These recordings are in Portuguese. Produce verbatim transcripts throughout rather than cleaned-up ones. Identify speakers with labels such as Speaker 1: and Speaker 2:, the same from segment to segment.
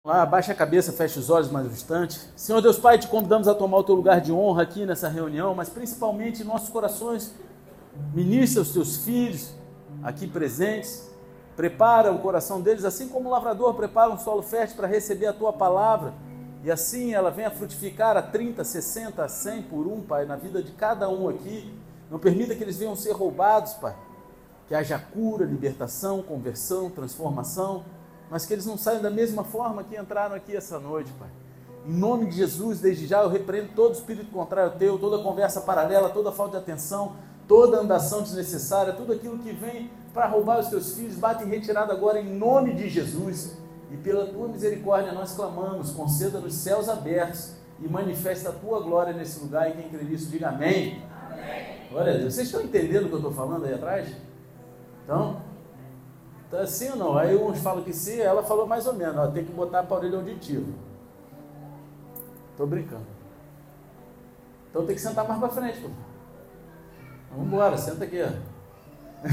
Speaker 1: Lá, abaixa a cabeça, fecha os olhos mais um instante. Senhor Deus Pai, te convidamos a tomar o teu lugar de honra aqui nessa reunião, mas principalmente em nossos corações. Ministra os teus filhos aqui presentes. Prepara o coração deles, assim como o lavrador prepara um solo fértil para receber a tua palavra. E assim ela venha frutificar a trinta, sessenta, a cem por um, Pai, na vida de cada um aqui. Não permita que eles venham ser roubados, Pai. Que haja cura, libertação, conversão, transformação, mas que eles não saiam da mesma forma que entraram aqui essa noite, Pai. Em nome de Jesus, desde já eu repreendo todo espírito contrário teu, toda conversa paralela, toda falta de atenção, toda andação desnecessária, tudo aquilo que vem para roubar os teus filhos, bate em retirada agora em nome de Jesus. E pela tua misericórdia nós clamamos, conceda-nos céus abertos e manifesta a tua glória nesse lugar, e quem crê nisso diga amém. Amém. Glória a Deus. Vocês estão entendendo o que eu estou falando aí atrás? Então, tá assim ou não? Aí uns falam que sim, ela falou mais ou menos, ó, tem que botar para orelha auditiva. Estou brincando. Então tem que sentar mais para frente, pô. Vamos embora, senta aqui, ó.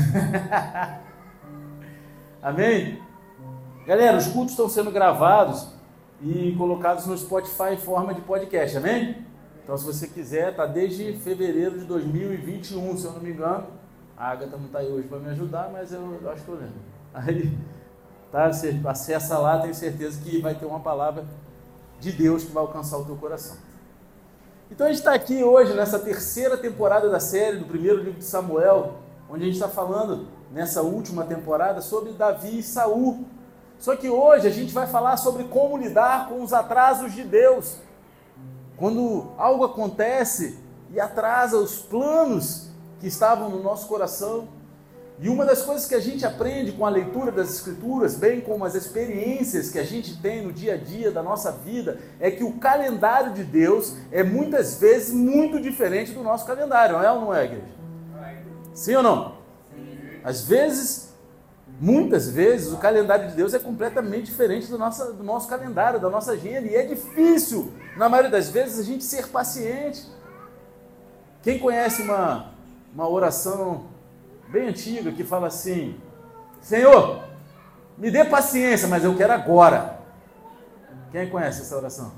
Speaker 1: Amém? Galera, os cultos estão sendo gravados e colocados no Spotify em forma de podcast, amém? Então se você quiser, tá desde fevereiro de dois mil e vinte e um, se eu não me engano. A Agatha não está aí hoje para me ajudar, mas eu, eu acho que eu lembro. Aí, tá, você acessa lá, tenho certeza que vai ter uma palavra de Deus que vai alcançar o teu coração. Então a gente está aqui hoje nessa terceira temporada da série do primeiro livro de Samuel, onde a gente está falando nessa última temporada sobre Davi e Saul. Só que hoje a gente vai falar sobre como lidar com os atrasos de Deus. Quando algo acontece e atrasa os planos que estavam no nosso coração. E uma das coisas que a gente aprende com a leitura das Escrituras, bem como as experiências que a gente tem no dia a dia da nossa vida, é que o calendário de Deus é muitas vezes muito diferente do nosso calendário, não é ou não é, igreja? Sim ou não? Às vezes, muitas vezes, o calendário de Deus é completamente diferente do nosso, do nosso calendário, da nossa agenda, e é difícil, na maioria das vezes, a gente ser paciente. Quem conhece uma... uma oração bem antiga que fala assim: Senhor, me dê paciência, mas eu quero agora. Quem conhece essa oração?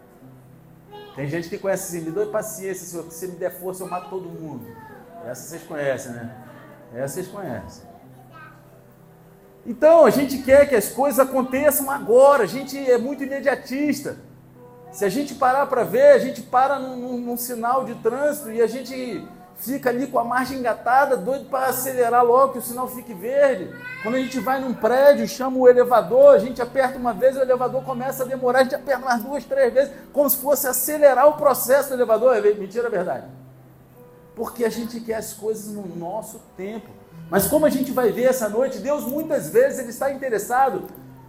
Speaker 1: Tem gente que conhece assim: me dê paciência, Senhor, que se me der força eu mato todo mundo. Essa vocês conhecem, né? Essa vocês conhecem. Então, a gente quer que as coisas aconteçam agora, a gente é muito imediatista. Se a gente parar para ver, a gente para num, num, num sinal de trânsito e a gente fica ali com a marcha engatada, doido para acelerar logo, que o sinal fique verde. Quando a gente vai num prédio, chama o elevador, a gente aperta uma vez, o elevador começa a demorar, a gente aperta umas duas, três vezes, como se fosse acelerar o processo do elevador. É mentira, é verdade. Porque a gente quer as coisas no nosso tempo. Mas como a gente vai ver essa noite, Deus muitas vezes ele está interessado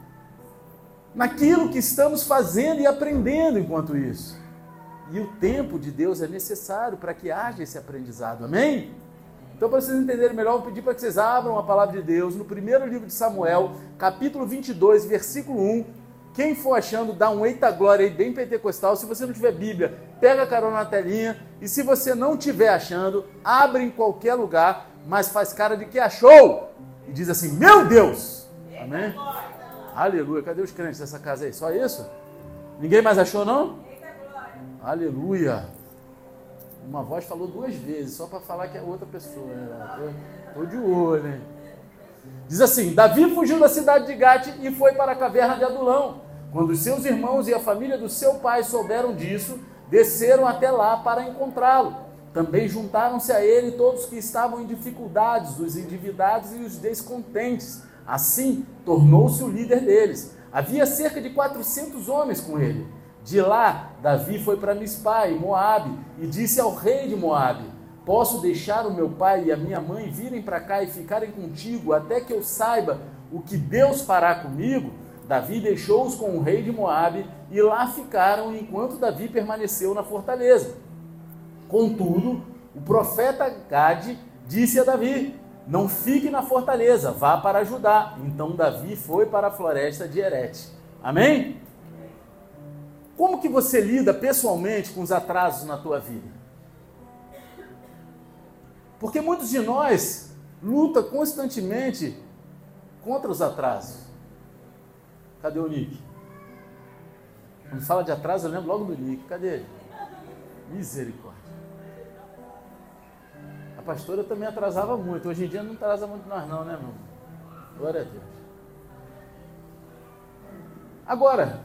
Speaker 1: naquilo que estamos fazendo e aprendendo enquanto isso. E o tempo de Deus é necessário para que haja esse aprendizado, amém? Então, para vocês entenderem melhor, eu vou pedir para que vocês abram a palavra de Deus no primeiro livro de Samuel, capítulo vinte e dois, versículo um. Quem for achando, dá um eita glória aí, bem pentecostal. Se você não tiver Bíblia, pega a carona na telinha. E se você não estiver achando, abre em qualquer lugar, mas faz cara de que achou. E diz assim: meu Deus! Amém? Aleluia. Cadê os crentes dessa casa aí? Só isso? Ninguém mais achou, não? Aleluia. Uma voz falou duas vezes, só para falar que é outra pessoa. Estou de olho, hein? Diz assim: Davi fugiu da cidade de Gate e foi para a caverna de Adulão. Quando os seus irmãos e a família do seu pai souberam disso, desceram até lá para encontrá-lo. Também juntaram-se a ele todos que estavam em dificuldades, os endividados e os descontentes. Assim, tornou-se o líder deles. Havia cerca de quatrocentos homens com ele. De lá, Davi foi para Mispa, em Moabe, e disse ao rei de Moabe: posso deixar o meu pai e a minha mãe virem para cá e ficarem contigo, até que eu saiba o que Deus fará comigo? Davi deixou-os com o rei de Moabe, e lá ficaram enquanto Davi permaneceu na fortaleza. Contudo, o profeta Gade disse a Davi: não fique na fortaleza, vá para Judá. Então Davi foi para a floresta de Herete. Amém? Como que você lida pessoalmente com os atrasos na tua vida? Porque muitos de nós lutam constantemente contra os atrasos. Cadê o Nick? Quando fala de atraso, eu lembro logo do Nick. Cadê ele? Misericórdia. A pastora também atrasava muito. Hoje em dia não atrasa muito nós não, né, meu irmão? Glória a Deus. Agora,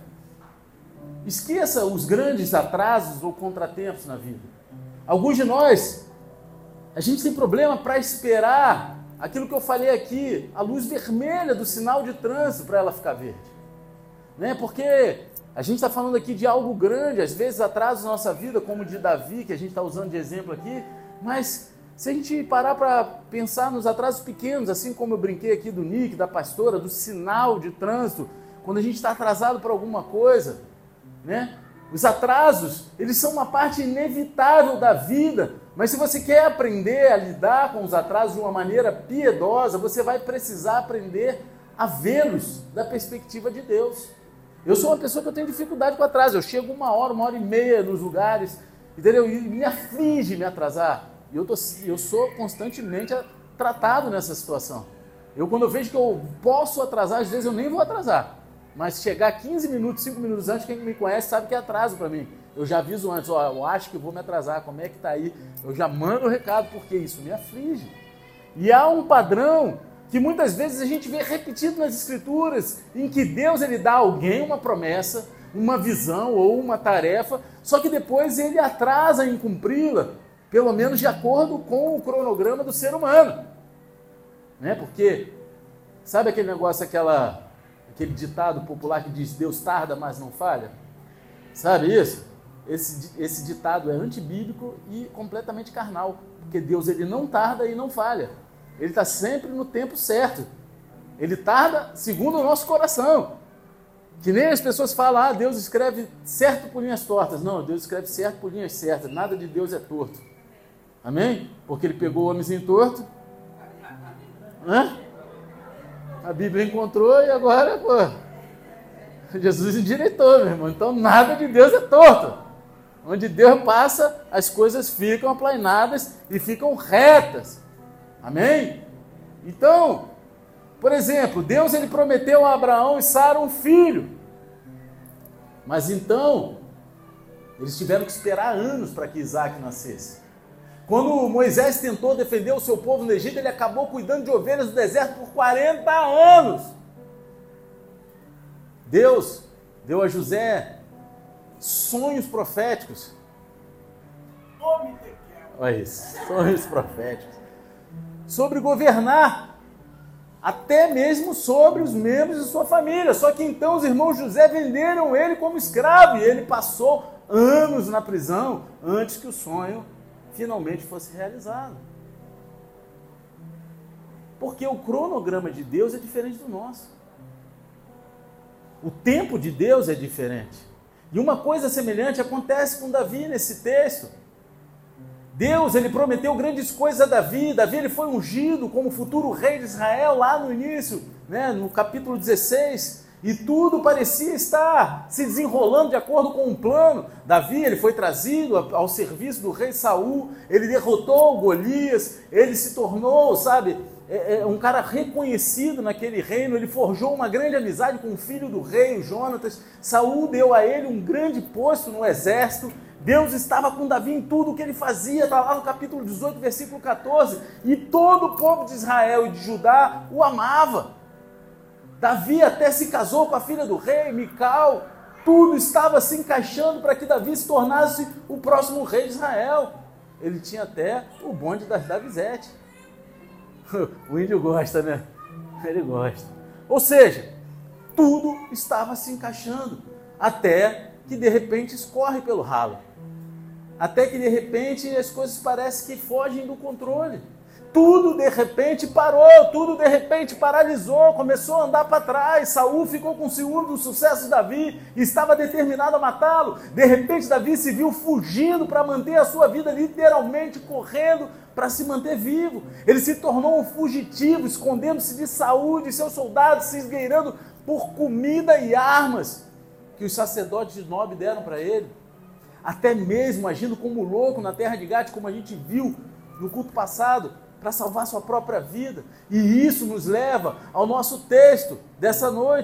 Speaker 1: esqueça os grandes atrasos ou contratempos na vida. Alguns de nós, a gente tem problema para esperar aquilo que eu falei aqui, a luz vermelha do sinal de trânsito para ela ficar verde. Né? Porque a gente está falando aqui de algo grande, às vezes atrasos na nossa vida, como o de Davi, que a gente está usando de exemplo aqui, mas se a gente parar para pensar nos atrasos pequenos, assim como eu brinquei aqui do Nick, da pastora, do sinal de trânsito, quando a gente está atrasado para alguma coisa, né? Os atrasos, eles são uma parte inevitável da vida, mas se você quer aprender a lidar com os atrasos de uma maneira piedosa, você vai precisar aprender a vê-los da perspectiva de Deus. Eu sou uma pessoa que eu tenho dificuldade com atraso, eu chego uma hora, uma hora e meia nos lugares, entendeu? E me aflige me atrasar. E eu, tô, eu sou constantemente tratado nessa situação. Eu, quando eu vejo que eu posso atrasar, às vezes eu nem vou atrasar. Mas chegar quinze minutos, cinco minutos antes, quem me conhece sabe que é atraso para mim. Eu já aviso antes, ó, eu acho que vou me atrasar, como é que tá aí? Eu já mando o recado, porque isso me aflige. E há um padrão que muitas vezes a gente vê repetido nas Escrituras, em que Deus ele dá a alguém uma promessa, uma visão ou uma tarefa, só que depois ele atrasa em cumpri-la, pelo menos de acordo com o cronograma do ser humano. Né? Porque, sabe aquele negócio, aquela... aquele ditado popular que diz, Deus tarda, mas não falha? Sabe isso? Esse, esse ditado é antibíblico e completamente carnal, porque Deus ele não tarda e não falha. Ele está sempre no tempo certo. Ele tarda segundo o nosso coração. Que nem as pessoas falam, ah, Deus escreve certo por linhas tortas. Não, Deus escreve certo por linhas certas. Nada de Deus é torto. Amém? Porque ele pegou o homenzinho torto. Hã? A Bíblia encontrou e agora, pô, Jesus endireitou, meu irmão. Então nada de Deus é torto. Onde Deus passa, as coisas ficam aplainadas e ficam retas. Amém? Então, por exemplo, Deus ele prometeu a Abraão e Sara um filho. Mas então, eles tiveram que esperar anos para que Isaac nascesse. Quando Moisés tentou defender o seu povo no Egito, ele acabou cuidando de ovelhas do deserto por quarenta anos. Deus deu a José sonhos proféticos. Olha isso, sonhos proféticos. Sobre governar, até mesmo sobre os membros de sua família. Só que então os irmãos José venderam ele como escravo e ele passou anos na prisão antes que o sonho finalmente fosse realizado. Porque o cronograma de Deus é diferente do nosso. O tempo de Deus é diferente. E uma coisa semelhante acontece com Davi nesse texto. Deus, ele prometeu grandes coisas a Davi. Davi, ele foi ungido como futuro rei de Israel lá no início, né, no capítulo dezesseis. E tudo parecia estar se desenrolando de acordo com um plano. Davi, ele foi trazido ao serviço do rei Saul, ele derrotou Golias, ele se tornou, sabe, é, é, um cara reconhecido naquele reino, ele forjou uma grande amizade com o filho do rei, o Jonatas. Saul deu a ele um grande posto no exército. Deus estava com Davi em tudo o que ele fazia, está lá no capítulo dezoito, versículo quatorze, e todo o povo de Israel e de Judá o amava. Davi até se casou com a filha do rei, Mical. Tudo estava se encaixando para que Davi se tornasse o próximo rei de Israel. Ele tinha até o bonde das Davizete. O índio gosta, né? Ele gosta. Ou seja, tudo estava se encaixando, até que de repente escorre pelo ralo. Até que de repente as coisas parecem que fogem do controle. Tudo de repente parou, tudo de repente paralisou, começou a andar para trás. Saul ficou com ciúme do sucesso de Davi e estava determinado a matá-lo. De repente Davi se viu fugindo para manter a sua vida, literalmente correndo para se manter vivo. Ele se tornou um fugitivo, escondendo-se de Saul e de seus soldados, se esgueirando por comida e armas que os sacerdotes de Nob deram para ele. Até mesmo agindo como louco na terra de Gade, como a gente viu no culto passado, para salvar sua própria vida. E isso nos leva ao nosso texto dessa noite.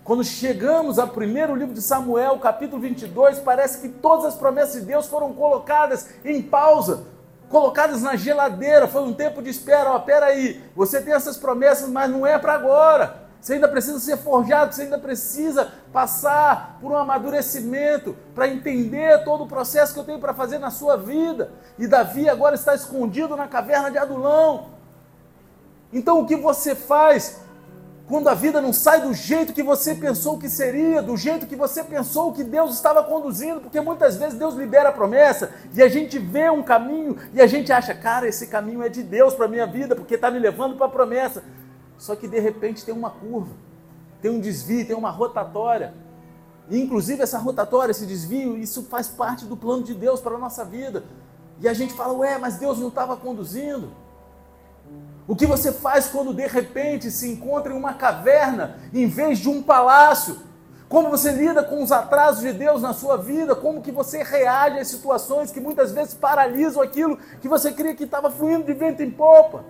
Speaker 1: Quando chegamos ao primeiro livro de Samuel, capítulo vinte e dois, parece que todas as promessas de Deus foram colocadas em pausa, colocadas na geladeira. Foi um tempo de espera. Ó, peraí, você tem essas promessas, mas não é para agora. Você ainda precisa ser forjado, você ainda precisa passar por um amadurecimento para entender todo o processo que eu tenho para fazer na sua vida. E Davi agora está escondido na caverna de Adulão. Então o que você faz quando a vida não sai do jeito que você pensou que seria, do jeito que você pensou que Deus estava conduzindo? Porque muitas vezes Deus libera a promessa e a gente vê um caminho e a gente acha, cara, esse caminho é de Deus para a minha vida, porque está me levando para a promessa. Só que de repente tem uma curva, tem um desvio, tem uma rotatória. E inclusive essa rotatória, esse desvio, isso faz parte do plano de Deus para a nossa vida. E a gente fala, ué, mas Deus não estava conduzindo? O que você faz quando de repente se encontra em uma caverna em vez de um palácio? Como você lida com os atrasos de Deus na sua vida? Como que você reage às situações que muitas vezes paralisam aquilo que você cria que estava fluindo de vento em popa?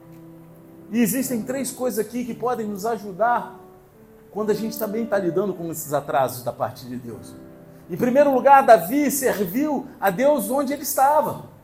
Speaker 1: E existem três coisas aqui que podem nos ajudar quando a gente também está lidando com esses atrasos da parte de Deus. Em primeiro lugar, Davi serviu a Deus onde ele estava.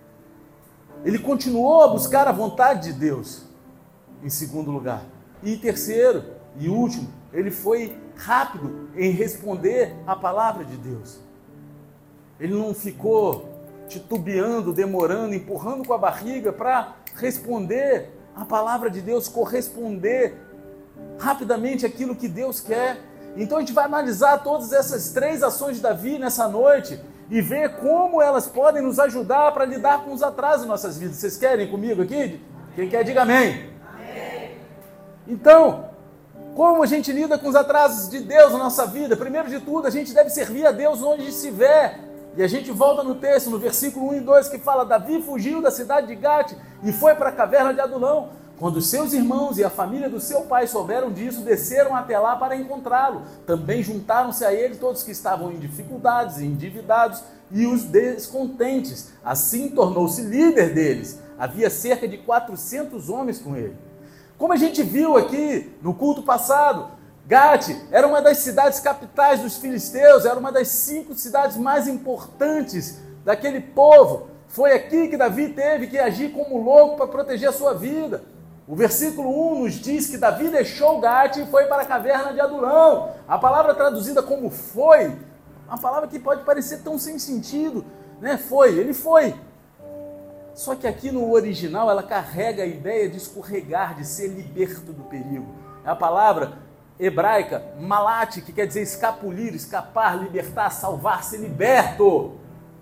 Speaker 1: Ele continuou a buscar a vontade de Deus, em segundo lugar. E terceiro e último, ele foi rápido em responder a palavra de Deus. Ele não ficou titubeando, demorando, empurrando com a barriga para responder a palavra de Deus, corresponder rapidamente aquilo que Deus quer. Então a gente vai analisar todas essas três ações de Davi nessa noite e ver como elas podem nos ajudar para lidar com os atrasos em nossas vidas. Vocês querem comigo aqui? Quem quer, diga amém. Amém. Então, como a gente lida com os atrasos de Deus na nossa vida? Primeiro de tudo, a gente deve servir a Deus onde estiver. E a gente volta no texto, no versículo um e dois, que fala: Davi fugiu da cidade de Gate e foi para a caverna de Adulão. Quando os seus irmãos e a família do seu pai souberam disso, desceram até lá para encontrá-lo. Também juntaram-se a ele todos que estavam em dificuldades e endividados e os descontentes. Assim tornou-se líder deles. Havia cerca de quatrocentos homens com ele. Como a gente viu aqui no culto passado, Gate era uma das cidades capitais dos filisteus, era uma das cinco cidades mais importantes daquele povo. Foi aqui que Davi teve que agir como louco para proteger a sua vida. O versículo um nos diz que Davi deixou Gate e foi para a caverna de Adulão. A palavra traduzida como foi, uma palavra que pode parecer tão sem sentido, né? Foi, ele foi. Só que aqui no original ela carrega a ideia de escorregar, de ser liberto do perigo. É a palavra hebraica malate, que quer dizer escapulir, escapar, libertar, salvar, ser liberto.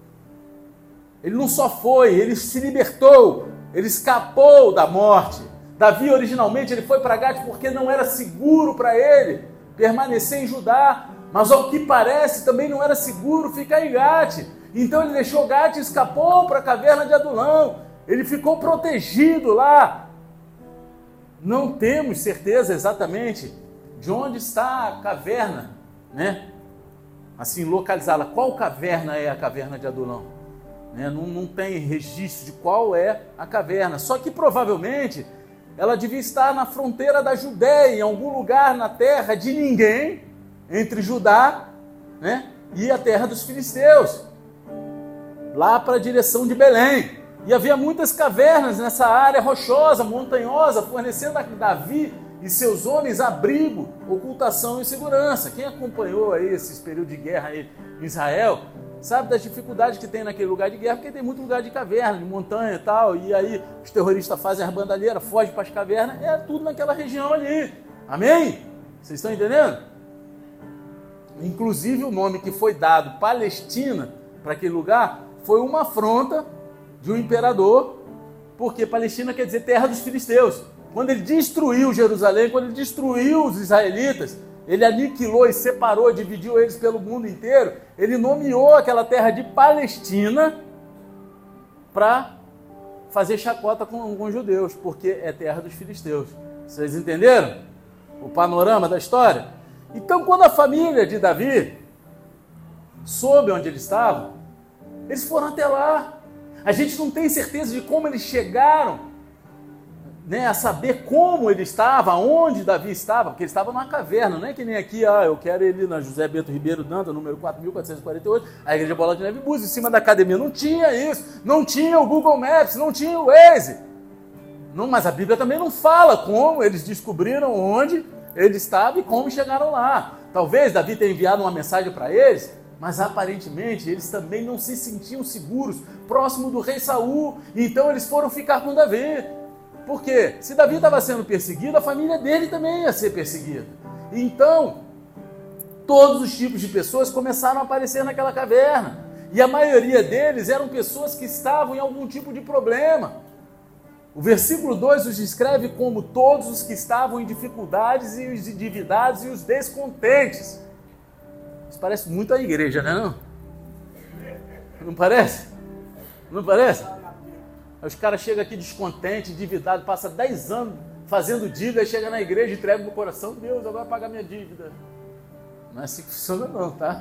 Speaker 1: Ele não só foi, ele se libertou, ele escapou da morte. Davi originalmente ele foi para Gate porque não era seguro para ele permanecer em Judá, mas ao que parece também não era seguro ficar em Gate. Então ele deixou Gate e escapou para a caverna de Adulão. Ele ficou protegido lá. Não temos certeza exatamente de onde está a caverna, né? Assim, localizá-la. Qual caverna é a caverna de Adulão? Né? Não, não tem registro de qual é a caverna. Só que provavelmente ela devia estar na fronteira da Judéia, em algum lugar na terra de ninguém, entre Judá, né, e a terra dos filisteus, lá para a direção de Belém. E havia muitas cavernas nessa área rochosa, montanhosa, fornecendo a Davi e seus homens abrigo, ocultação e segurança. Quem acompanhou aí esses períodos de guerra aí em Israel, sabe das dificuldades que tem naquele lugar de guerra, porque tem muito lugar de caverna, de montanha e tal, e aí os terroristas fazem as bandalheiras, fogem para as cavernas, é tudo naquela região ali. Amém? Vocês estão entendendo? Inclusive o nome que foi dado, Palestina, para aquele lugar, foi uma afronta de um imperador, porque Palestina quer dizer terra dos filisteus. Quando ele destruiu Jerusalém, quando ele destruiu os israelitas, ele aniquilou e separou, dividiu eles pelo mundo inteiro, ele nomeou aquela terra de Palestina para fazer chacota com, com os judeus, porque é terra dos filisteus. Vocês entenderam o panorama da história? Então, quando a família de Davi soube onde ele estava, eles foram até lá. A gente não tem certeza de como eles chegaram né, a saber como ele estava, onde Davi estava, porque ele estava numa caverna, não é que nem aqui, ah, eu quero ele na José Bento Ribeiro Danta, número quatro mil quatrocentos e quarenta e oito, a Igreja Bola de Neve Búzios, em cima da academia. Não tinha isso, não tinha o Google Maps, não tinha o Waze. Não, mas a Bíblia também não fala como eles descobriram onde ele estava e como chegaram lá. Talvez Davi tenha enviado uma mensagem para eles, mas aparentemente eles também não se sentiam seguros próximo do rei Saul, então eles foram ficar com Davi. Por quê? Se Davi estava sendo perseguido, a família dele também ia ser perseguida. Então, todos os tipos de pessoas começaram a aparecer naquela caverna. E a maioria deles eram pessoas que estavam em algum tipo de problema. O versículo dois os descreve como todos os que estavam em dificuldades e os endividados e os descontentes. Isso parece muito a igreja, não é não? Não parece? Não parece? Os caras chegam aqui descontentes, endividados, passa dez anos fazendo dívida, aí chega na igreja e entrega no coração, Deus, agora vai pagar minha dívida. Não é assim que funciona não, tá?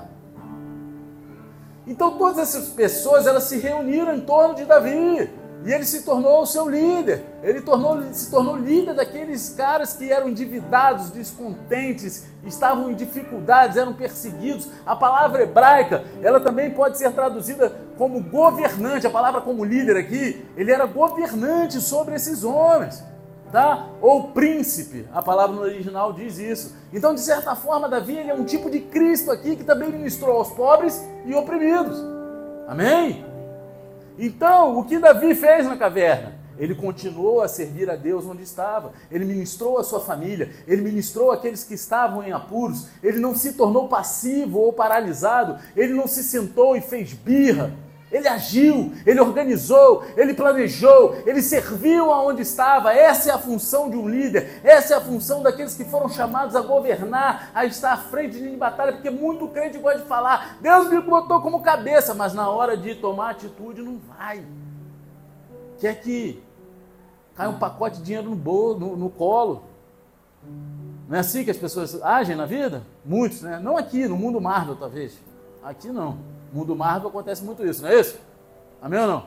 Speaker 1: Então todas essas pessoas, elas se reuniram em torno de Davi, e ele se tornou o seu líder, ele tornou, se tornou líder daqueles caras que eram endividados, descontentes, estavam em dificuldades, eram perseguidos. A palavra hebraica, ela também pode ser traduzida como governante, a palavra como líder aqui, ele era governante sobre esses homens, tá? Ou príncipe, a palavra no original diz isso. Então, de certa forma, Davi, ele é um tipo de Cristo aqui, que também ministrou aos pobres e oprimidos, amém? Então, o que Davi fez na caverna? Ele continuou a servir a Deus onde estava, ele ministrou a sua família, ele ministrou aqueles que estavam em apuros, ele não se tornou passivo ou paralisado, ele não se sentou e fez birra, ele agiu, ele organizou, ele planejou, ele serviu aonde estava. Essa é a função de um líder, essa é a função daqueles que foram chamados a governar, a estar à frente de batalha, porque muito crente gosta de falar, Deus me botou como cabeça, mas na hora de tomar atitude não vai. Quer que cai um pacote de dinheiro no, bolo, no, no colo. Não é assim que as pessoas agem na vida? Muitos, né? Não aqui, no mundo Marvel, talvez. Aqui não. No mundo Marvel acontece muito isso, não é isso? Amém ou não?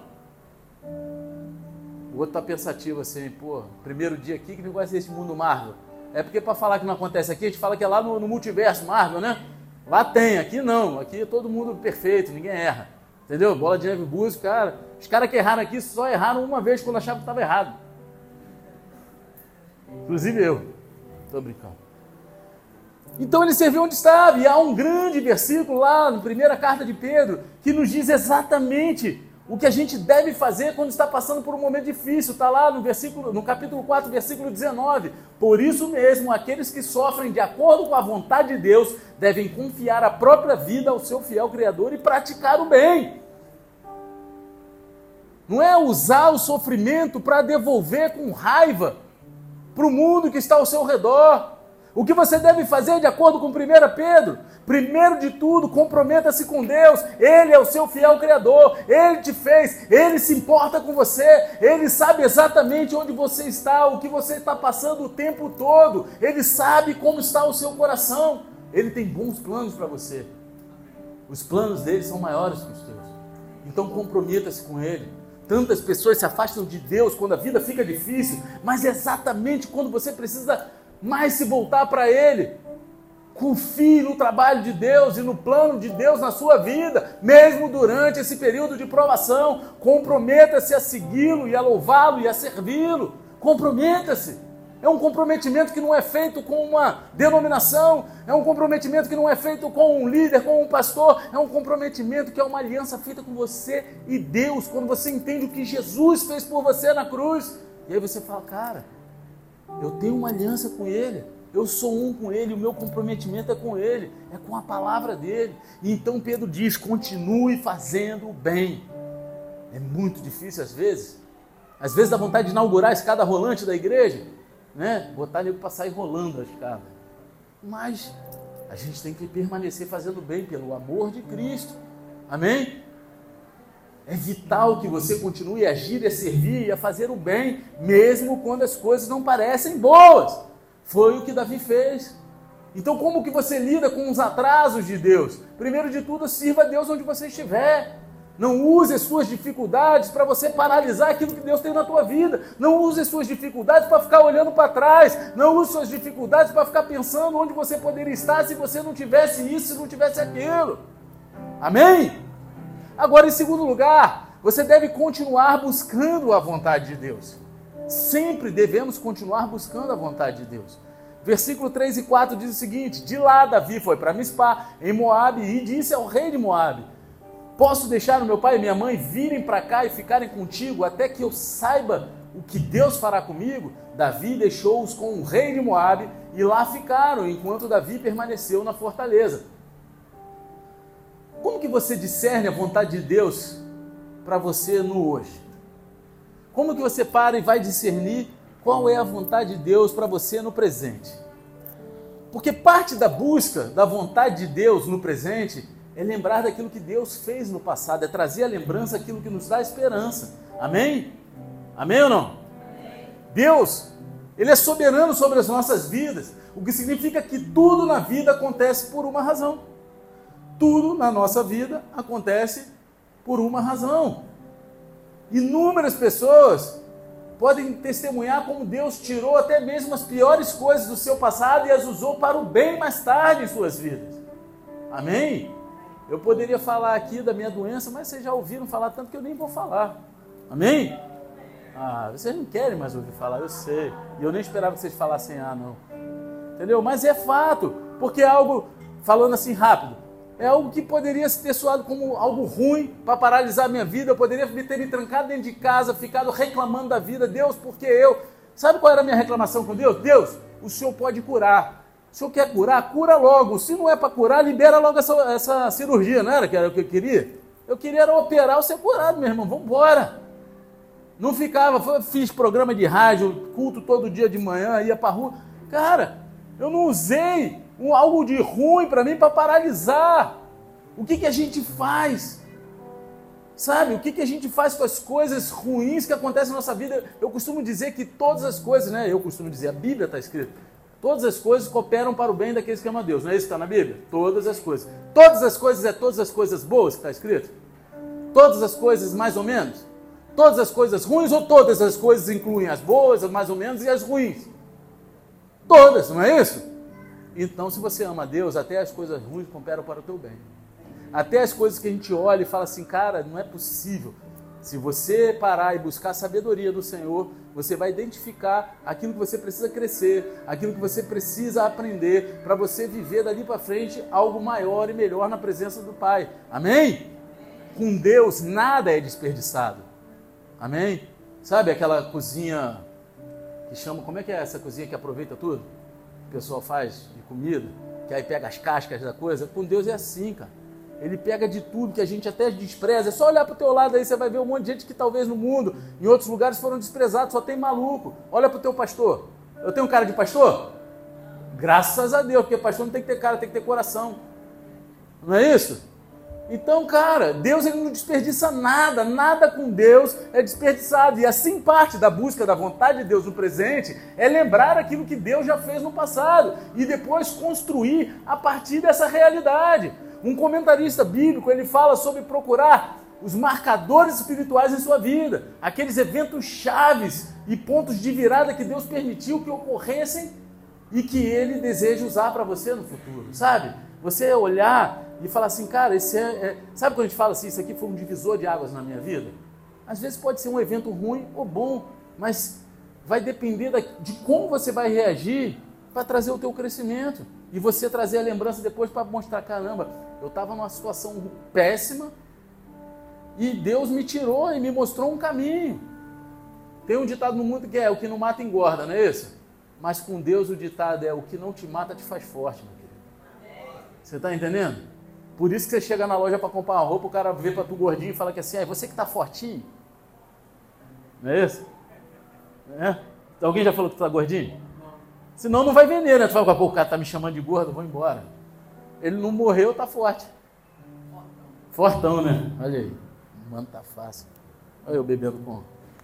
Speaker 1: O outro está pensativo assim, pô, primeiro dia aqui, que negócio é esse mundo Marvel? É porque para falar que não acontece aqui, a gente fala que é lá no, no multiverso Marvel, né? Lá tem, aqui não, aqui é todo mundo perfeito, ninguém erra. Entendeu? Bola de Neve Búzios, cara, os caras que erraram aqui só erraram uma vez quando achavam que estava errado. Inclusive eu. Estou brincando. Então ele serviu onde estava, e há um grande versículo lá na primeira carta de Pedro, que nos diz exatamente o que a gente deve fazer quando está passando por um momento difícil. Está lá no, versículo, no capítulo quatro, versículo dezenove. Por isso mesmo, aqueles que sofrem de acordo com a vontade de Deus, devem confiar a própria vida ao seu fiel Criador e praticar o bem. Não é usar o sofrimento para devolver com raiva para o mundo que está ao seu redor. O que você deve fazer de acordo com primeiro Pedro? Primeiro de tudo, comprometa-se com Deus. Ele é o seu fiel Criador. Ele te fez. Ele se importa com você. Ele sabe exatamente onde você está, o que você está passando o tempo todo. Ele sabe como está o seu coração. Ele tem bons planos para você. Os planos dele são maiores que os teus. Então comprometa-se com ele. Tantas pessoas se afastam de Deus quando a vida fica difícil, mas é exatamente quando você precisa mais se voltar para Ele. Confie no trabalho de Deus e no plano de Deus na sua vida, mesmo durante esse período de provação. Comprometa-se a segui-lo e a louvá-lo e a servi-lo. Comprometa-se. É um comprometimento que não é feito com uma denominação, é um comprometimento que não é feito com um líder, com um pastor, é um comprometimento que é uma aliança feita com você e Deus, quando você entende o que Jesus fez por você na cruz. E aí você fala, cara, eu tenho uma aliança com Ele, eu sou um com Ele, o meu comprometimento é com Ele, é com a palavra dEle. E então Pedro diz, continue fazendo o bem. É muito difícil às vezes, às vezes dá vontade de inaugurar a escada rolante da igreja, né? Botar ele para sair rolando a escada. Mas a gente tem que permanecer fazendo o bem pelo amor de Cristo, amém? É vital que você continue a agir, a servir e a fazer o bem, mesmo quando as coisas não parecem boas. Foi o que Davi fez. Então como que você lida com os atrasos de Deus? Primeiro de tudo, sirva a Deus onde você estiver. Não use as suas dificuldades para você paralisar aquilo que Deus tem na tua vida. Não use as suas dificuldades para ficar olhando para trás. Não use suas dificuldades para ficar pensando onde você poderia estar se você não tivesse isso, se não tivesse aquilo. Amém? Agora, em segundo lugar, você deve continuar buscando a vontade de Deus. Sempre devemos continuar buscando a vontade de Deus. Versículo três e quatro diz o seguinte: de lá Davi foi para Mispá, em Moabe, e disse ao rei de Moabe: posso deixar o meu pai e minha mãe virem para cá e ficarem contigo até que eu saiba o que Deus fará comigo? Davi deixou-os com o rei de Moabe e lá ficaram, enquanto Davi permaneceu na fortaleza. Como que você discerne a vontade de Deus para você no hoje? Como que você para e vai discernir qual é a vontade de Deus para você no presente? Porque parte da busca da vontade de Deus no presente é lembrar daquilo que Deus fez no passado, é trazer à lembrança aquilo que nos dá esperança. Amém? Amém ou não? Amém. Deus, Ele é soberano sobre as nossas vidas, o que significa que tudo na vida acontece por uma razão. Tudo na nossa vida acontece por uma razão. Inúmeras pessoas podem testemunhar como Deus tirou até mesmo as piores coisas do seu passado e as usou para o bem mais tarde em suas vidas. Amém? Eu poderia falar aqui da minha doença, mas vocês já ouviram falar tanto que eu nem vou falar. Amém? Ah, vocês não querem mais ouvir falar, eu sei. E eu nem esperava que vocês falassem ah, não. Entendeu? Mas é fato, porque é algo, falando assim rápido, é algo que poderia ter soado como algo ruim para paralisar a minha vida. Eu poderia me ter me trancado dentro de casa, ficado reclamando da vida. Deus, porque eu... Sabe qual era a minha reclamação com Deus? Deus, o Senhor pode curar. Se o Senhor quer curar, cura logo. Se não é para curar, libera logo essa, essa cirurgia, não era que era o que eu queria? Eu queria era operar ou ser curado, meu irmão. Vamos embora. Não ficava, fiz programa de rádio, culto todo dia de manhã, ia para a rua. Cara, eu não usei um, algo de ruim para mim para paralisar. O que, que a gente faz? Sabe, o que, que a gente faz com as coisas ruins que acontecem na nossa vida? Eu costumo dizer que todas as coisas, né? Eu costumo dizer, a Bíblia está escrito, todas as coisas cooperam para o bem daqueles que amam a Deus. Não é isso que está na Bíblia? Todas as coisas. Todas as coisas é todas as coisas boas que está escrito? Todas as coisas mais ou menos? Todas as coisas ruins ou todas as coisas incluem as boas, as mais ou menos e as ruins? Todas, não é isso? Então, se você ama a Deus, até as coisas ruins cooperam para o teu bem. Até as coisas que a gente olha e fala assim, cara, não é possível. Se você parar e buscar a sabedoria do Senhor, você vai identificar aquilo que você precisa crescer, aquilo que você precisa aprender, para você viver dali para frente algo maior e melhor na presença do Pai. Amém? Com Deus nada é desperdiçado. Amém? Sabe aquela cozinha que chama, como é que é essa cozinha que aproveita tudo? O pessoal faz de comida, que aí pega as cascas da coisa. Com Deus é assim, cara. Ele pega de tudo que a gente até despreza. É só olhar para o teu lado aí, você vai ver um monte de gente que talvez no mundo, em outros lugares foram desprezados, só tem maluco. Olha para o teu pastor. Eu tenho cara de pastor? Graças a Deus, porque pastor não tem que ter cara, tem que ter coração. Não é isso? Então, cara, Deus ele não desperdiça nada, nada com Deus é desperdiçado. E assim parte da busca da vontade de Deus no presente é lembrar aquilo que Deus já fez no passado e depois construir a partir dessa realidade. Um comentarista bíblico, ele fala sobre procurar os marcadores espirituais em sua vida, aqueles eventos chaves e pontos de virada que Deus permitiu que ocorressem e que Ele deseja usar para você no futuro, sabe? Você olhar e falar assim, cara, esse é, é... sabe quando a gente fala assim, isso aqui foi um divisor de águas na minha vida? Às vezes pode ser um evento ruim ou bom, mas vai depender da... de como você vai reagir para trazer o teu crescimento e você trazer a lembrança depois para mostrar, caramba, eu estava numa situação péssima e Deus me tirou e me mostrou um caminho. Tem um ditado no mundo que é, o que não mata engorda, não é isso? Mas com Deus o ditado é, o que não te mata te faz forte, meu querido. Você está entendendo? Por isso que você chega na loja para comprar uma roupa, o cara vê para tu gordinho e fala que assim, ah, é você que está fortinho? Não é isso? É? Alguém já falou que tu está gordinho? Senão não vai vender, né? Tu fala, pô, o cara está me chamando de gordo, eu vou embora. Ele não morreu, tá forte. Fortão, né? Olha aí. Mano, tá fácil. Olha eu bebendo com...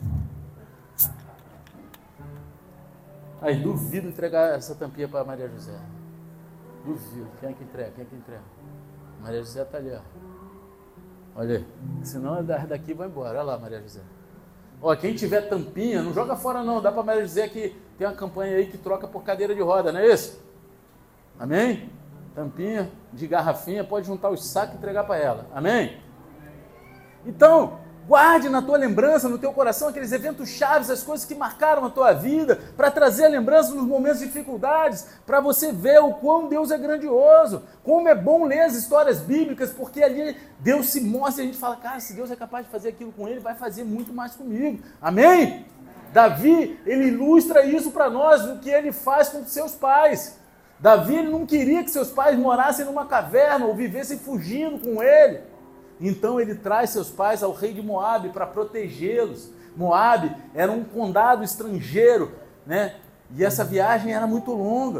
Speaker 1: Aí, duvido entregar essa tampinha para Maria José. Duvido. Quem é que entrega? Quem é que entrega? Maria José tá ali, ó. Olha aí, senão daqui vai embora. Olha lá, Maria José. Ó, quem tiver tampinha, não joga fora não. Dá para Maria José que tem uma campanha aí que troca por cadeira de roda, não é isso? Amém? Tampinha de garrafinha, pode juntar os sacos e entregar para ela. Amém? Então, guarde na tua lembrança, no teu coração, aqueles eventos chaves, as coisas que marcaram a tua vida, para trazer a lembrança nos momentos de dificuldades, para você ver o quão Deus é grandioso, como é bom ler as histórias bíblicas, porque ali Deus se mostra e a gente fala, cara, se Deus é capaz de fazer aquilo com ele, vai fazer muito mais comigo. Amém? Davi, ele ilustra isso para nós, o que ele faz com seus pais. Davi, ele não queria que seus pais morassem numa caverna ou vivessem fugindo com ele. Então ele traz seus pais ao rei de Moabe para protegê-los. Moabe era um condado estrangeiro, né? E essa viagem era muito longa.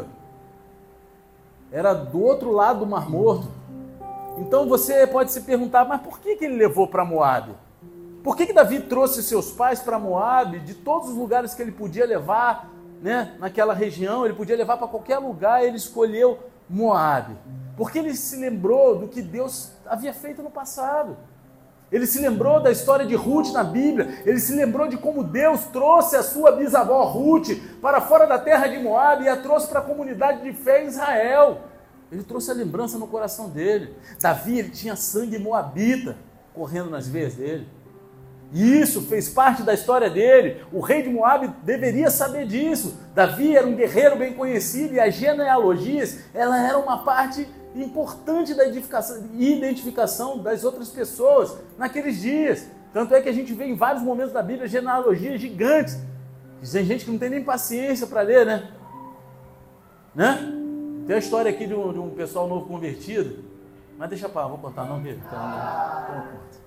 Speaker 1: Era do outro lado do Mar Morto. Então você pode se perguntar, mas por que, que ele levou para Moabe? Por que, que Davi trouxe seus pais para Moabe? De todos os lugares que ele podia levar, né? Naquela região, ele podia levar para qualquer lugar, ele escolheu Moabe. Porque ele se lembrou do que Deus havia feito no passado. Ele se lembrou da história de Ruth na Bíblia. Ele se lembrou de como Deus trouxe a sua bisavó Ruth para fora da terra de Moabe e a trouxe para a comunidade de fé em Israel. Ele trouxe a lembrança no coração dele. Davi, ele tinha sangue moabita correndo nas veias dele. E isso fez parte da história dele. O rei de Moabe deveria saber disso. Davi era um guerreiro bem conhecido e as genealogias, ela era uma parte importante da identificação das outras pessoas naqueles dias. Tanto é que a gente vê em vários momentos da Bíblia genealogias gigantes. Tem gente que não tem nem paciência para ler, né? né? Tem a história aqui de um, de um pessoal novo convertido, mas deixa para lá, vou contar não, Pedro. Então, não conta.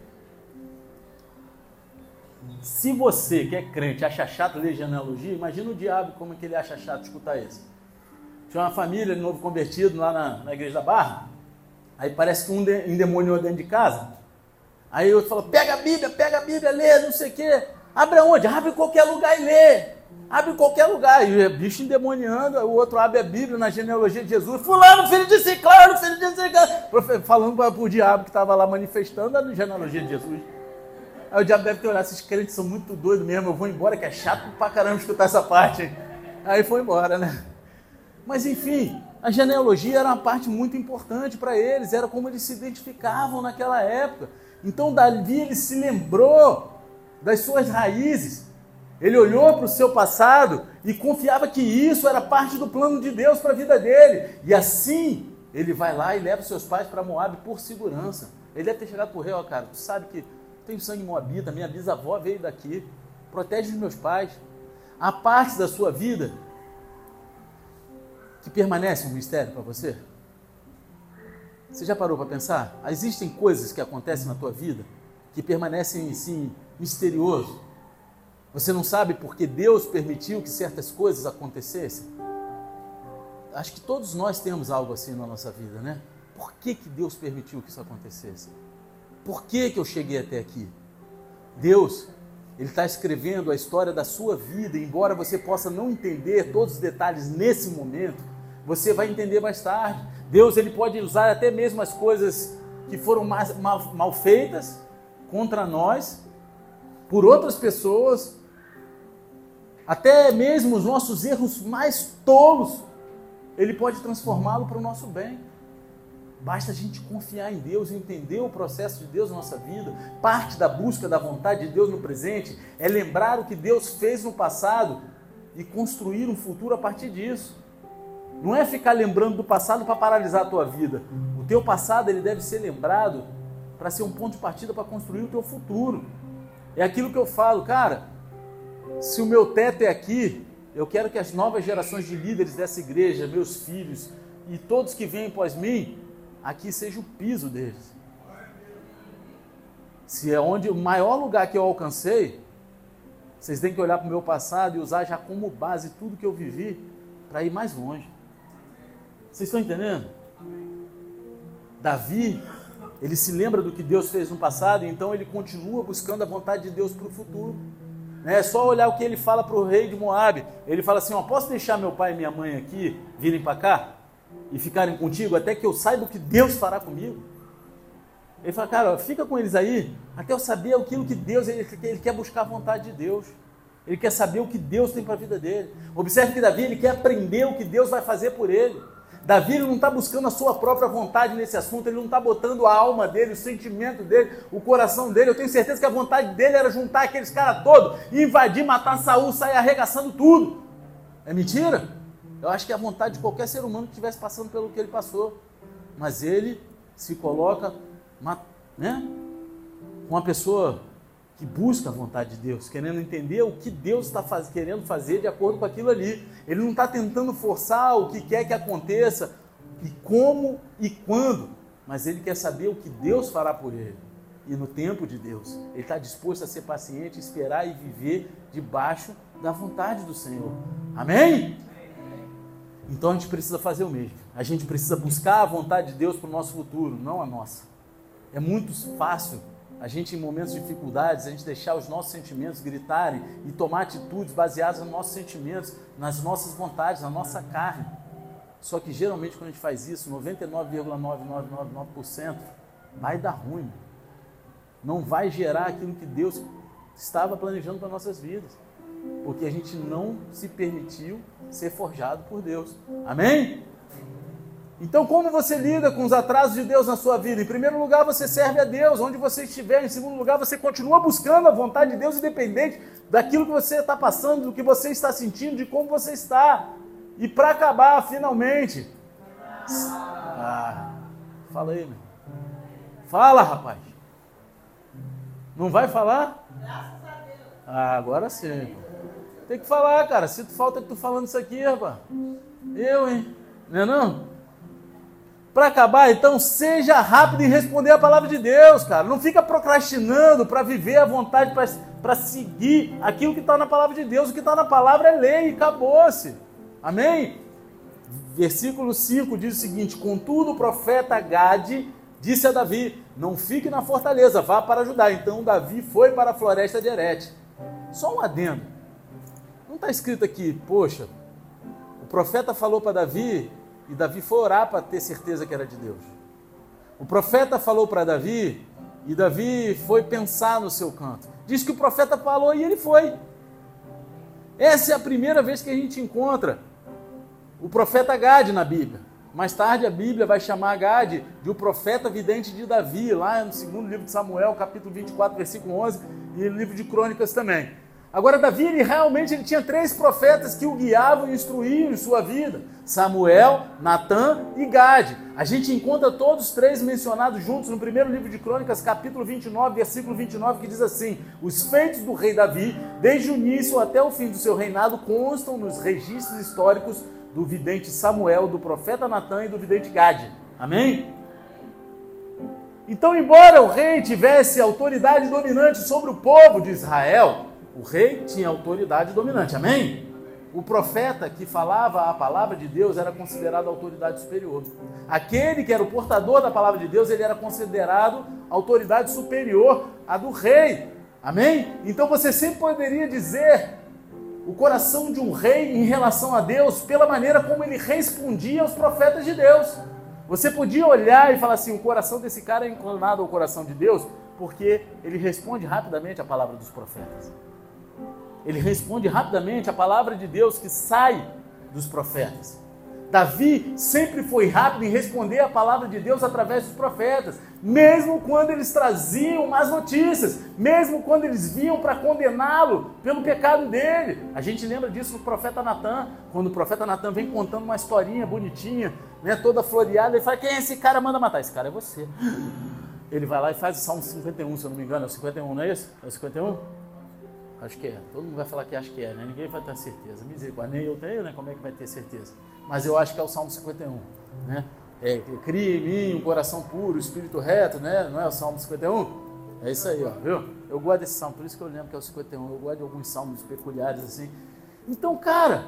Speaker 1: Se você que é crente acha chato ler genealogia, imagina o diabo como é que ele acha chato escutar isso. Tinha uma família de novo convertido lá na, na igreja da Barra, aí parece que um de, endemoniou dentro de casa, aí o outro falou, pega a Bíblia, pega a Bíblia, lê, não sei o quê, abre aonde? Abre em qualquer lugar e lê, abre em qualquer lugar, e o bicho endemoniando, o outro abre a Bíblia na genealogia de Jesus, fulano, filho de Ciclano, filho de Ciclano, falando para o diabo que estava lá manifestando a genealogia de Jesus. Aí o diabo deve ter olhado, esses crentes são muito doidos mesmo, eu vou embora, que é chato pra caramba escutar essa parte. Hein? Aí foi embora, né? Mas enfim, a genealogia era uma parte muito importante para eles, era como eles se identificavam naquela época. Então Davi, ele se lembrou das suas raízes, ele olhou para o seu passado e confiava que isso era parte do plano de Deus para a vida dele. E assim, ele vai lá e leva seus pais para Moabe por segurança. Ele deve ter chegado para o rei, ó cara, tu sabe que tenho sangue moabita, minha bisavó veio daqui, protege os meus pais. Há partes da sua vida que permanece um mistério para você? Você já parou para pensar? Existem coisas que acontecem na tua vida que permanecem assim, misterioso. Você não sabe porque Deus permitiu que certas coisas acontecessem? Acho que todos nós temos algo assim na nossa vida, né? Por que que Deus permitiu que isso acontecesse? Por que que eu cheguei até aqui? Deus, Ele está escrevendo a história da sua vida, embora você possa não entender todos os detalhes nesse momento, você vai entender mais tarde. Deus, Ele pode usar até mesmo as coisas que foram mal, mal, mal feitas contra nós, por outras pessoas, até mesmo os nossos erros mais tolos, Ele pode transformá-lo para o nosso bem. Basta a gente confiar em Deus e entender o processo de Deus na nossa vida. Parte da busca da vontade de Deus no presente é lembrar o que Deus fez no passado e construir um futuro a partir disso. Não é ficar lembrando do passado para paralisar a tua vida. O teu passado, ele deve ser lembrado para ser um ponto de partida para construir o teu futuro. É aquilo que eu falo, cara, se o meu teto é aqui, eu quero que as novas gerações de líderes dessa igreja, meus filhos e todos que vêm após mim, aqui seja o piso deles. Se é onde o maior lugar que eu alcancei, vocês têm que olhar para o meu passado e usar já como base tudo que eu vivi para ir mais longe. Vocês estão entendendo? Davi, ele se lembra do que Deus fez no passado, então ele continua buscando a vontade de Deus para o futuro. É só olhar o que ele fala para o rei de Moabe. Ele fala assim, ó, posso deixar meu pai e minha mãe aqui virem para cá? E ficarem contigo até que eu saiba o que Deus fará comigo. Ele fala, cara, fica com eles aí, até eu saber aquilo que Deus, ele, ele quer buscar a vontade de Deus. Ele quer saber o que Deus tem para a vida dele. Observe que Davi, ele quer aprender o que Deus vai fazer por ele. Davi, ele não está buscando a sua própria vontade nesse assunto, ele não está botando a alma dele, o sentimento dele, o coração dele. Eu tenho certeza que a vontade dele era juntar aqueles caras todos, invadir, matar Saul, sair arregaçando tudo. É mentira? Eu acho que é a vontade de qualquer ser humano que estivesse passando pelo que ele passou. Mas ele se coloca, né, uma pessoa que busca a vontade de Deus, querendo entender o que Deus está faz, querendo fazer de acordo com aquilo ali. Ele não está tentando forçar o que quer que aconteça, e como e quando, mas ele quer saber o que Deus fará por ele, e no tempo de Deus. Ele está disposto a ser paciente, esperar e viver debaixo da vontade do Senhor. Amém? Então a gente precisa fazer o mesmo. A gente precisa buscar a vontade de Deus para o nosso futuro, não a nossa. É muito fácil a gente, em momentos de dificuldades, a gente deixar os nossos sentimentos gritarem e tomar atitudes baseadas nos nossos sentimentos, nas nossas vontades, na nossa carne. Só que geralmente quando a gente faz isso, noventa e nove vírgula nove nove nove nove por cento vai dar ruim. Não vai gerar aquilo que Deus estava planejando para nossas vidas. Porque a gente não se permitiu ser forjado por Deus. Amém? Então, como você lida com os atrasos de Deus na sua vida? Em primeiro lugar, você serve a Deus, onde você estiver. Em segundo lugar, você continua buscando a vontade de Deus, independente daquilo que você está passando, do que você está sentindo, de como você está. E para acabar, finalmente... Ah, fala aí, meu. Fala, rapaz. Não vai falar?
Speaker 2: Graças a Deus.
Speaker 1: Ah, agora sim. Tem que falar, cara. Sinto falta de tu falando isso aqui, rapaz. Eu, hein? Não é não? Para acabar, então, seja rápido em responder a palavra de Deus, cara. Não fica procrastinando para viver a vontade, para seguir aquilo que está na palavra de Deus. O que está na palavra é lei e acabou-se. Amém? Versículo cinco diz o seguinte: contudo, o profeta Gade disse a Davi, não fique na fortaleza, vá para Judá. Então Davi foi para a floresta de Herete. Só um adendo. Não está escrito aqui, poxa, o profeta falou para Davi... E Davi foi orar para ter certeza que era de Deus. O profeta falou para Davi, e Davi foi pensar no seu canto. Diz que o profeta falou e ele foi. Essa é a primeira vez que a gente encontra o profeta Gade na Bíblia. Mais tarde a Bíblia vai chamar Gade de o profeta vidente de Davi, lá no segundo livro de Samuel, capítulo vinte e quatro, versículo onze, e no livro de Crônicas também. Agora Davi, ele realmente ele tinha três profetas que o guiavam e instruíam em sua vida: Samuel, Natã e Gade. A gente encontra todos os três mencionados juntos no primeiro livro de Crônicas, capítulo vinte e nove, versículo vinte e nove, que diz assim: os feitos do rei Davi, desde o início até o fim do seu reinado, constam nos registros históricos do vidente Samuel, do profeta Natã e do vidente Gade. Amém? Então, embora o rei tivesse autoridade dominante sobre o povo de Israel, o rei tinha autoridade dominante, amém? O profeta que falava a palavra de Deus era considerado autoridade superior. Aquele que era o portador da palavra de Deus, ele era considerado autoridade superior à do rei, amém? Então você sempre poderia dizer o coração de um rei em relação a Deus pela maneira como ele respondia aos profetas de Deus. Você podia olhar e falar assim, o coração desse cara é inclinado ao coração de Deus, porque ele responde rapidamente a palavra dos profetas. Ele responde rapidamente a palavra de Deus que sai dos profetas. Davi sempre foi rápido em responder a palavra de Deus através dos profetas, mesmo quando eles traziam más notícias, mesmo quando eles vinham para condená-lo pelo pecado dele. A gente lembra disso no profeta Natã, quando o profeta Natã vem contando uma historinha bonitinha, né, toda floreada, ele fala, quem é esse cara, manda matar? Esse cara é você. Ele vai lá e faz o Salmo cinquenta e um, se eu não me engano, é o cinquenta e um, não é isso? É o cinquenta e um? Acho que é. Todo mundo vai falar que acho que é, né? Ninguém vai ter certeza. Misericórdia, nem eu tenho, né? Como é que vai ter certeza? Mas eu acho que é o Salmo cinquenta e um, né? É, cria em mim um coração puro, espírito reto, né? Não é o Salmo cinquenta e um? É isso aí, ó, viu? Eu gosto desse salmo, por isso que eu lembro que é o cinquenta e um. Eu gosto de alguns salmos peculiares assim. Então, cara,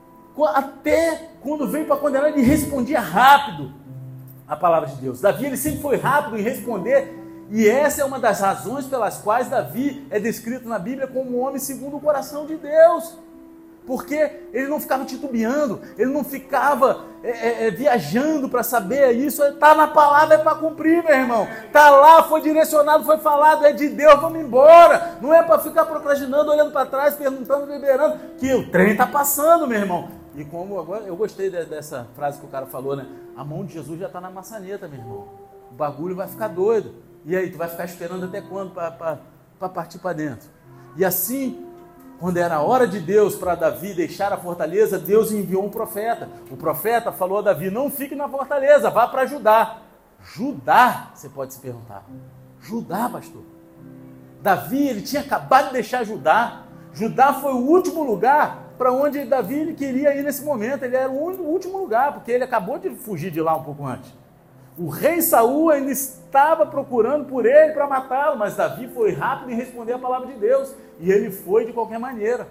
Speaker 1: até quando veio para condenar, ele respondia rápido a palavra de Deus. Davi, ele sempre foi rápido em responder. E essa é uma das razões pelas quais Davi é descrito na Bíblia como um homem segundo o coração de Deus. Porque ele não ficava titubeando, ele não ficava é, é, é, viajando para saber isso. Está na palavra, é para cumprir, meu irmão. Está lá, foi direcionado, foi falado, é de Deus, vamos embora. Não é para ficar procrastinando, olhando para trás, perguntando, liberando, que o trem está passando, meu irmão. E como agora, eu gostei de, dessa frase que o cara falou, né? A mão de Jesus já está na maçaneta, meu irmão. O bagulho vai ficar doido. E aí, tu vai ficar esperando até quando para partir para dentro? E assim, quando era a hora de Deus para Davi deixar a fortaleza, Deus enviou um profeta. O profeta falou a Davi, não fique na fortaleza, vá para Judá. Judá, você pode se perguntar. Judá, pastor. Davi, ele tinha acabado de deixar Judá. Judá foi o último lugar para onde Davi ele queria ir nesse momento. Ele era o último lugar, porque ele acabou de fugir de lá um pouco antes. O rei Saul ainda estava procurando por ele para matá-lo, mas Davi foi rápido em responder a palavra de Deus, e ele foi de qualquer maneira.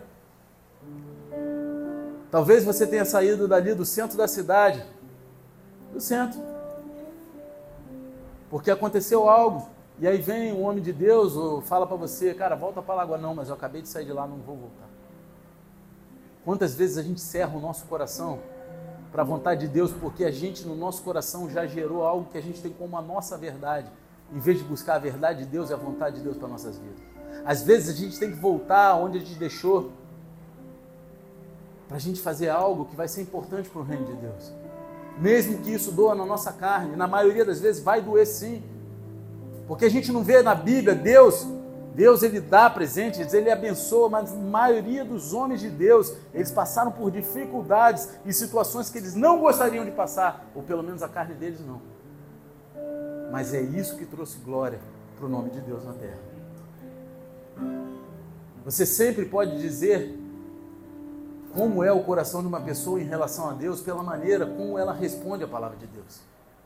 Speaker 1: Talvez você tenha saído dali do centro da cidade, do centro, porque aconteceu algo, e aí vem um homem de Deus, ou fala para você, cara, volta para a Lagoa. Não, mas eu acabei de sair de lá, não vou voltar. Quantas vezes a gente cerra o nosso coração para a vontade de Deus, porque a gente no nosso coração já gerou algo que a gente tem como a nossa verdade, em vez de buscar a verdade de Deus e a vontade de Deus para nossas vidas. Às vezes a gente tem que voltar onde a gente deixou, para a gente fazer algo que vai ser importante para o reino de Deus. Mesmo que isso doa na nossa carne, na maioria das vezes vai doer sim, porque a gente não vê na Bíblia, Deus... Deus, ele dá presentes, ele abençoa, mas a maioria dos homens de Deus, eles passaram por dificuldades e situações que eles não gostariam de passar, ou pelo menos a carne deles não. Mas é isso que trouxe glória para o nome de Deus na terra. Você sempre pode dizer como é o coração de uma pessoa em relação a Deus pela maneira como ela responde a palavra de Deus.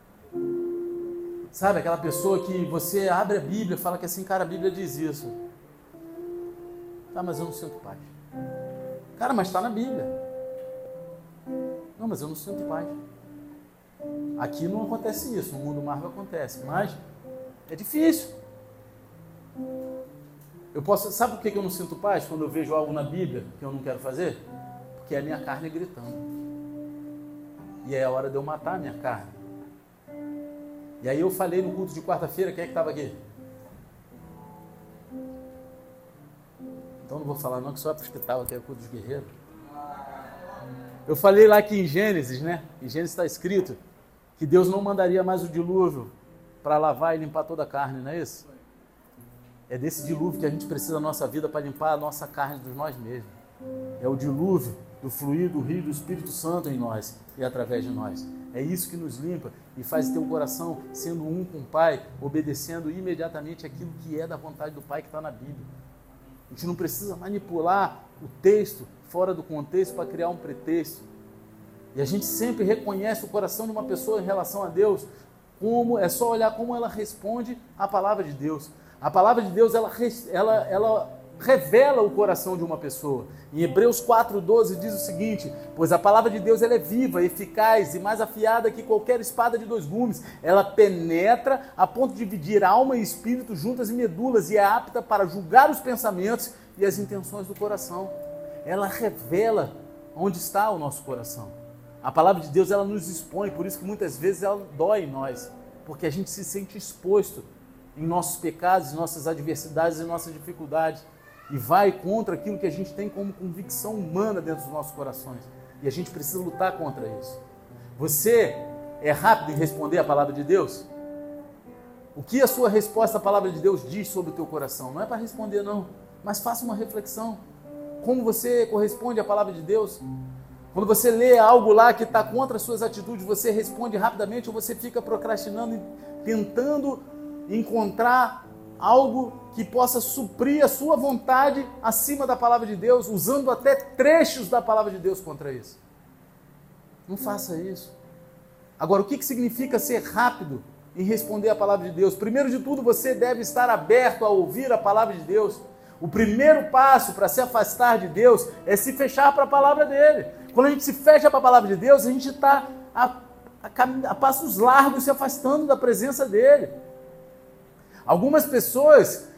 Speaker 1: Sabe, aquela pessoa que você abre a Bíblia e fala que assim, cara, a Bíblia diz isso. Tá, mas eu não sinto paz. Cara, mas está na Bíblia. Não, mas eu não sinto paz. Aqui não acontece isso, no mundo Marvel acontece, mas é difícil. Eu posso, sabe por que eu não sinto paz quando eu vejo algo na Bíblia que eu não quero fazer? Porque é a minha carne gritando. E é a hora de eu matar a minha carne. E aí eu falei no culto de quarta-feira, quem é que estava aqui? Então não vou falar não, que só é para o hospital, que é o culto dos guerreiros. Eu falei lá que em Gênesis, né? Em Gênesis está escrito que Deus não mandaria mais o dilúvio para lavar e limpar toda a carne, não é isso? É desse dilúvio que a gente precisa na nossa vida para limpar a nossa carne de nós mesmos. É o dilúvio do fluir do rio do Espírito Santo em nós e através de nós. É isso que nos limpa e faz ter o coração sendo um com o Pai, obedecendo imediatamente aquilo que é da vontade do Pai que está na Bíblia. A gente não precisa manipular o texto fora do contexto para criar um pretexto. E a gente sempre reconhece o coração de uma pessoa em relação a Deus, como é só olhar como ela responde à palavra de Deus. A palavra de Deus, ela, ela, ela revela o coração de uma pessoa. Em Hebreus quatro, doze diz o seguinte: pois a palavra de Deus ela é viva, eficaz e mais afiada que qualquer espada de dois gumes. Ela penetra a ponto de dividir alma e espírito, juntas e medulas, e é apta para julgar os pensamentos e as intenções do coração. Ela revela onde está o nosso coração. A palavra de Deus ela nos expõe, por isso que muitas vezes ela dói em nós, porque a gente se sente exposto em nossos pecados, em nossas adversidades e nossas dificuldades. E vai contra aquilo que a gente tem como convicção humana dentro dos nossos corações. E a gente precisa lutar contra isso. Você é rápido em responder a palavra de Deus? O que a sua resposta à palavra de Deus diz sobre o teu coração? Não é para responder não, mas faça uma reflexão. Como você corresponde à palavra de Deus? Quando você lê algo lá que está contra as suas atitudes, você responde rapidamente ou você fica procrastinando, tentando encontrar algo que possa suprir a sua vontade acima da palavra de Deus, usando até trechos da palavra de Deus contra isso. Não faça isso. Agora, o que significa ser rápido em responder a palavra de Deus? Primeiro de tudo, você deve estar aberto a ouvir a palavra de Deus. O primeiro passo para se afastar de Deus é se fechar para a palavra dele. Quando a gente se fecha para a palavra de Deus, a gente está a, a, a passos largos se afastando da presença dele. Algumas pessoas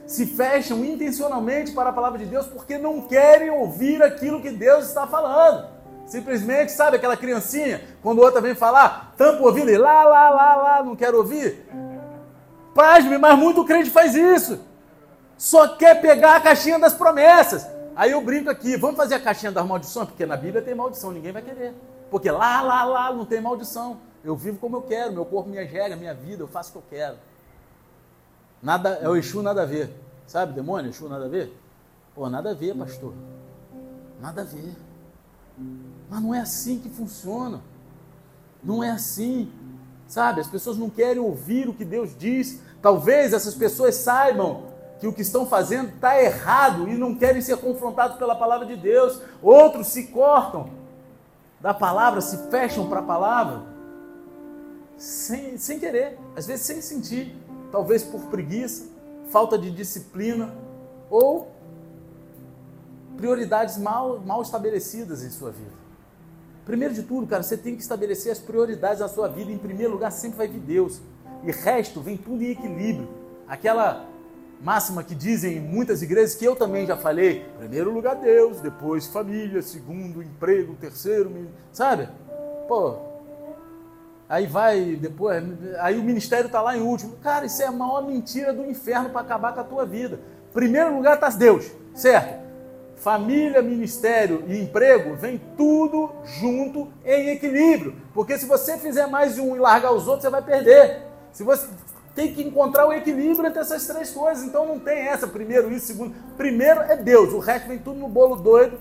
Speaker 1: se fecham intencionalmente para a palavra de Deus porque não querem ouvir aquilo que Deus está falando. Simplesmente, sabe aquela criancinha, quando outra vem falar, tampa o ouvido e lá, lá, lá, lá, não quero ouvir? Pasme, mas muito crente faz isso. Só quer pegar a caixinha das promessas. Aí eu brinco aqui, vamos fazer a caixinha das maldições? Porque na Bíblia tem maldição, ninguém vai querer. Porque lá, lá, lá não tem maldição. Eu vivo como eu quero, meu corpo, minha regra, minha vida, eu faço o que eu quero. Nada, é o Exu nada a ver. Sabe, demônio, Exu nada a ver? Pô, nada a ver, pastor. Nada a ver. Mas não é assim que funciona. Não é assim. Sabe, as pessoas não querem ouvir o que Deus diz. Talvez essas pessoas saibam que o que estão fazendo está errado e não querem ser confrontados pela palavra de Deus. Outros se cortam da palavra, se fecham para a palavra, sem, sem querer, às vezes sem sentir, talvez por preguiça, falta de disciplina ou prioridades mal, mal estabelecidas em sua vida. Primeiro de tudo, cara, você tem que estabelecer as prioridades da sua vida. Em primeiro lugar, sempre vai vir Deus. E resto vem tudo em equilíbrio. Aquela máxima que dizem em muitas igrejas, que eu também já falei, primeiro lugar Deus, depois família, segundo emprego, terceiro, sabe? Pô, aí vai, depois, aí o ministério está lá em último. Cara, isso é a maior mentira do inferno para acabar com a tua vida. Primeiro lugar está Deus, certo? Família, ministério e emprego, vem tudo junto em equilíbrio. Porque se você fizer mais de um e largar os outros, você vai perder. Se você tem que encontrar o equilíbrio entre essas três coisas. Então não tem essa, primeiro isso, segundo. Primeiro é Deus, o resto vem tudo no bolo doido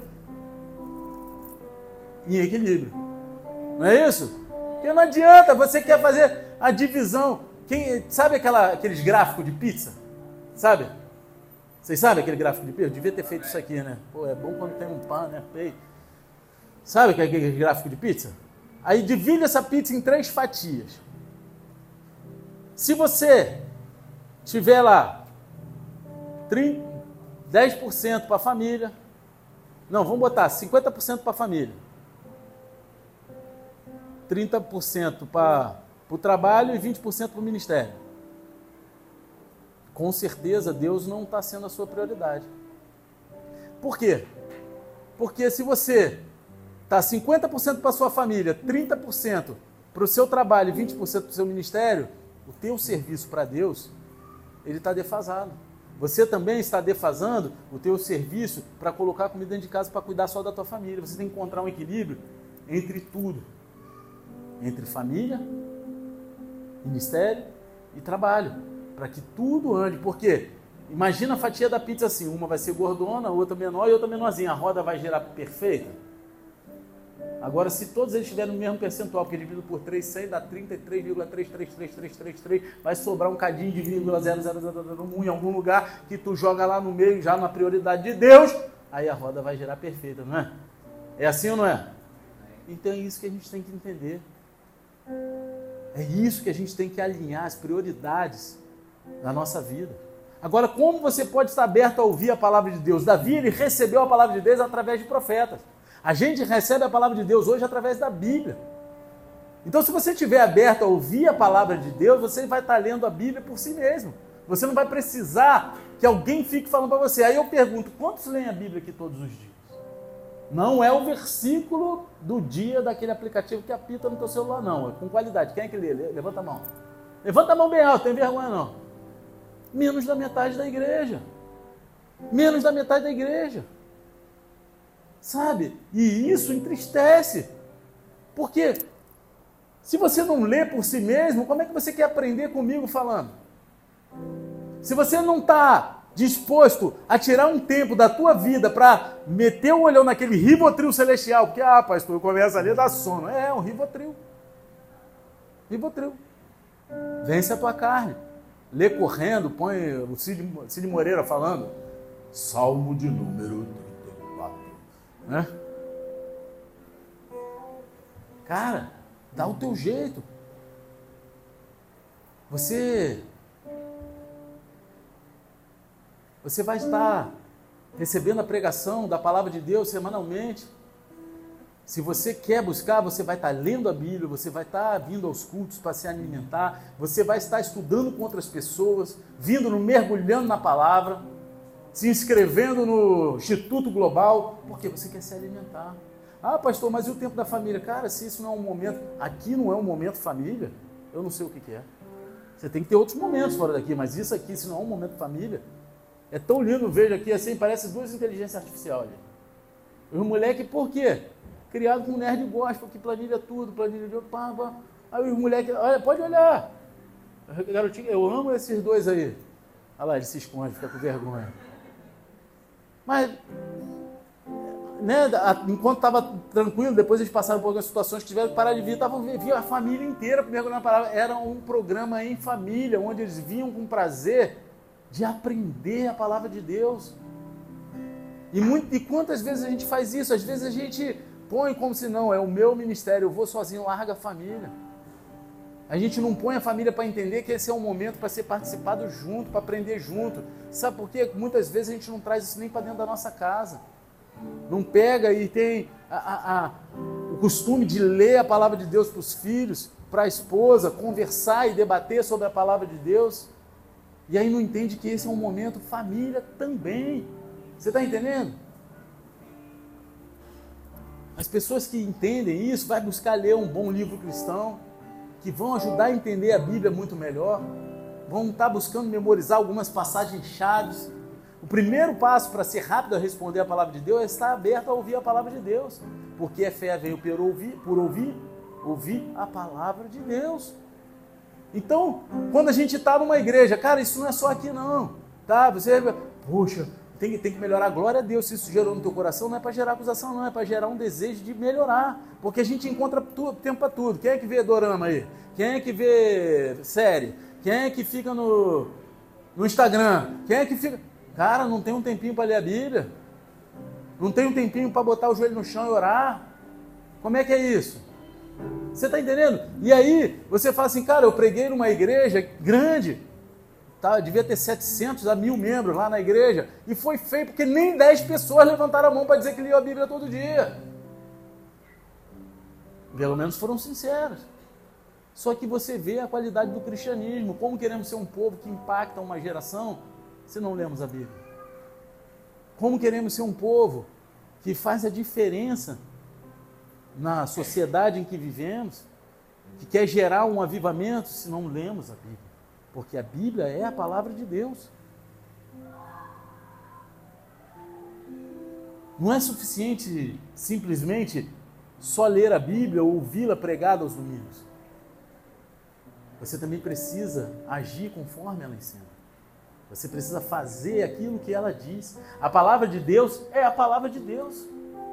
Speaker 1: em equilíbrio. Não é isso? Porque não adianta, você quer fazer a divisão. Quem, sabe aquela, aqueles gráficos de pizza? Sabe? Vocês sabem aquele gráfico de pizza? Eu devia ter feito isso aqui, né? Pô, é bom quando tem um pão, né? Feio. Sabe aquele gráfico de pizza? Aí divide essa pizza em três fatias. Se você tiver lá trinta, dez por cento para a família, não, vamos botar cinquenta por cento para a família, trinta por cento para o trabalho e vinte por cento para o ministério. Com certeza Deus não está sendo a sua prioridade. Por quê? Porque se você está cinquenta por cento para a sua família, trinta por cento para o seu trabalho e vinte por cento para o seu ministério, o teu serviço para Deus, ele está defasado. Você também está defasando o teu serviço para colocar comida dentro de casa para cuidar só da tua família. Você tem que encontrar um equilíbrio entre tudo. Entre família, ministério e trabalho. Para que tudo ande. Por quê? Imagina a fatia da pizza assim. Uma vai ser gordona, outra menor e outra menorzinha. A roda vai girar perfeita? Agora, se todos eles tiverem o mesmo percentual, porque dividido por três, cem dá trinta e três vírgula três três três três três três, vai sobrar um cadinho de vírgula zero zero zero zero um em algum lugar que tu joga lá no meio, já na prioridade de Deus, aí a roda vai girar perfeita, não é? É assim ou não é? Então é isso que a gente tem que entender. É isso que a gente tem que alinhar, as prioridades da nossa vida. Agora, como você pode estar aberto a ouvir a palavra de Deus? Davi, ele recebeu a palavra de Deus através de profetas. A gente recebe a palavra de Deus hoje através da Bíblia. Então, se você estiver aberto a ouvir a palavra de Deus, você vai estar lendo a Bíblia por si mesmo. Você não vai precisar que alguém fique falando para você. Aí eu pergunto, quantos leem a Bíblia aqui todos os dias? Não é o versículo do dia daquele aplicativo que apita no teu celular, não. É com qualidade. Quem é que lê? Levanta a mão. Levanta a mão bem alto, tem vergonha não. Menos da metade da igreja. Menos da metade da igreja. Sabe? E isso entristece. Porque se você não lê por si mesmo, como é que você quer aprender comigo falando? Se você não está disposto a tirar um tempo da tua vida para meter o olhão naquele Rivotril celestial, porque, ah, pastor, começa ali a dar sono. É, é um Rivotril. Rivotril. Vence a tua carne. Lê correndo, põe o Cid, Cid Moreira falando. Salmo de número trinta e quatro. Né? Cara, dá o teu jeito. Você Você vai estar recebendo a pregação da palavra de Deus semanalmente. Se você quer buscar, você vai estar lendo a Bíblia, você vai estar vindo aos cultos para se alimentar, você vai estar estudando com outras pessoas, vindo, no, mergulhando na palavra, se inscrevendo no Instituto Global, porque você quer se alimentar. Ah, pastor, mas e o tempo da família? Cara, se isso não é um momento, aqui não é um momento família, eu não sei o que, que é. Você tem que ter outros momentos fora daqui, mas isso aqui, se não é um momento família, é tão lindo, vejo aqui assim, parece duas inteligências artificiais ali. Os moleques, por quê? Criado com um nerd gospel, que planilha tudo, planilha de... Pá, pá. Aí os moleques, olha, pode olhar. Garotinho, eu amo esses dois aí. Olha lá, ele se esconde, fica com vergonha. Mas, né, enquanto estava tranquilo, depois eles passaram por algumas situações que tiveram que parar de vir, estavam viam a família inteira mergulhando na palavra. Era um programa em família, onde eles vinham com prazer de aprender a palavra de Deus. E, muito, e quantas vezes a gente faz isso? Às vezes a gente põe como se não, é o meu ministério, eu vou sozinho, larga a família. A gente não põe a família para entender que esse é um momento para ser participado junto, para aprender junto. Sabe por quê? Muitas vezes a gente não traz isso nem para dentro da nossa casa. Não pega e tem a, a, a, o costume de ler a palavra de Deus para os filhos, para a esposa, conversar e debater sobre a palavra de Deus. E aí não entende que esse é um momento família também. Você está entendendo? As pessoas que entendem isso, vai buscar ler um bom livro cristão, que vão ajudar a entender a Bíblia muito melhor, vão estar buscando memorizar algumas passagens-chave. O primeiro passo para ser rápido a responder a palavra de Deus é estar aberto a ouvir a palavra de Deus, porque a fé veio por ouvir, por ouvir, ouvir a palavra de Deus. Então, quando a gente está numa igreja, cara, isso não é só aqui não, tá? Você, puxa, tem, tem que melhorar, glória a Deus, se isso gerou no teu coração, não é para gerar acusação, não, é para gerar um desejo de melhorar, porque a gente encontra tudo, tempo para tudo. Quem é que vê dorama aí? Quem é que vê série? Quem é que fica no, no Instagram? Quem é que fica... Cara, não tem um tempinho para ler a Bíblia? Não tem um tempinho para botar o joelho no chão e orar? Como é que é isso? Você está entendendo? E aí, você fala assim, cara, eu preguei numa igreja grande, tá? Devia ter setecentos a mil membros lá na igreja, e foi feio porque nem dez pessoas levantaram a mão para dizer que liam a Bíblia todo dia. Pelo menos foram sinceros. Só que você vê a qualidade do cristianismo, como queremos ser um povo que impacta uma geração se não lemos a Bíblia. Como queremos ser um povo que faz a diferença na sociedade em que vivemos, que quer gerar um avivamento se não lemos a Bíblia. Porque a Bíblia é a palavra de Deus. Não é suficiente simplesmente só ler a Bíblia ou ouvi-la pregada aos domingos. Você também precisa agir conforme ela ensina. Você precisa fazer aquilo que ela diz. A palavra de Deus é a palavra de Deus.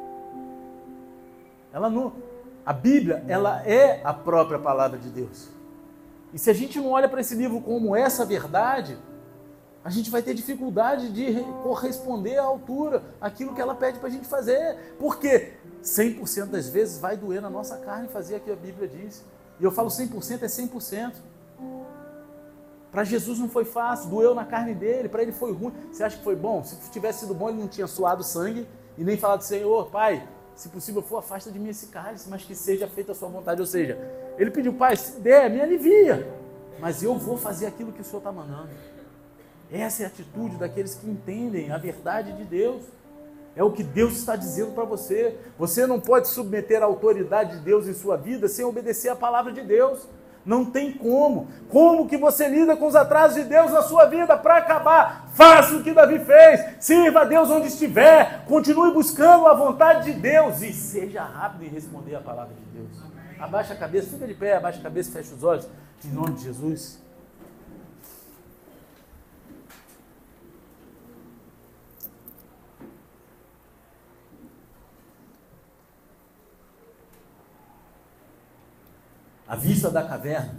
Speaker 1: Ela não, a Bíblia, ela é a própria palavra de Deus. E se a gente não olha para esse livro como essa verdade, a gente vai ter dificuldade de corresponder à altura aquilo que ela pede para a gente fazer. Porque cem por cento das vezes vai doer na nossa carne fazer o que a Bíblia diz. E eu falo cem por cento, é cem por cento. Para Jesus não foi fácil, doeu na carne dele, para ele foi ruim. Você acha que foi bom? Se tivesse sido bom, ele não tinha suado sangue e nem falado, Senhor, Pai, se possível for, afasta de mim esse cálice, mas que seja feita a sua vontade. Ou seja, ele pediu, Pai, se der, me alivia, mas eu vou fazer aquilo que o Senhor está mandando. Essa é a atitude daqueles que entendem a verdade de Deus. É o que Deus está dizendo para você. Você não pode submeter a autoridade de Deus em sua vida sem obedecer a palavra de Deus. Não tem como. Como que você lida com os atrasos de Deus na sua vida? Para acabar, faça o que Davi fez. Sirva a Deus onde estiver. Continue buscando a vontade de Deus. E seja rápido em responder a palavra de Deus. Abaixa a cabeça, fica de pé, abaixa a cabeça, fecha os olhos. Em nome de Jesus. A vista da caverna,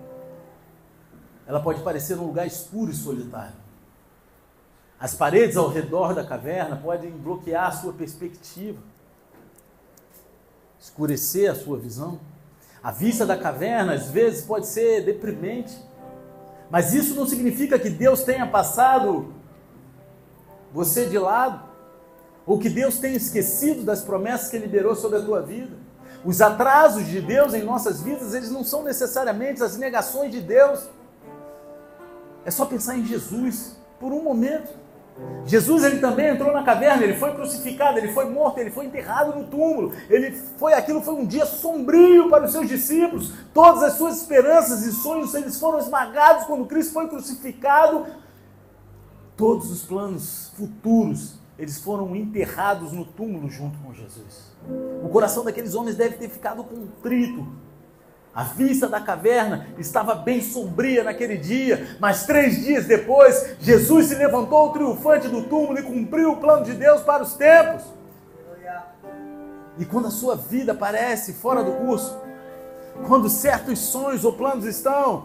Speaker 1: ela pode parecer um lugar escuro e solitário. As paredes ao redor da caverna podem bloquear a sua perspectiva, escurecer a sua visão. A vista da caverna, às vezes, pode ser deprimente, mas isso não significa que Deus tenha passado você de lado. ou que Deus tenha esquecido das promessas que Ele liberou sobre a tua vida. Os atrasos de Deus em nossas vidas, eles não são necessariamente as negações de Deus. É só pensar em Jesus por um momento. Jesus, ele também entrou na caverna, ele foi crucificado, ele foi morto, ele foi enterrado no túmulo. Ele foi, aquilo foi um dia sombrio para os seus discípulos. Todas as suas esperanças e sonhos, eles foram esmagados quando Cristo foi crucificado. Todos os planos futuros, eles foram enterrados no túmulo junto com Jesus. O coração daqueles homens deve ter ficado contrito. A vista da caverna estava bem sombria naquele dia, mas três dias depois, Jesus se levantou triunfante do túmulo e cumpriu o plano de Deus para os tempos. E quando a sua vida parece fora do curso, quando certos sonhos ou planos estão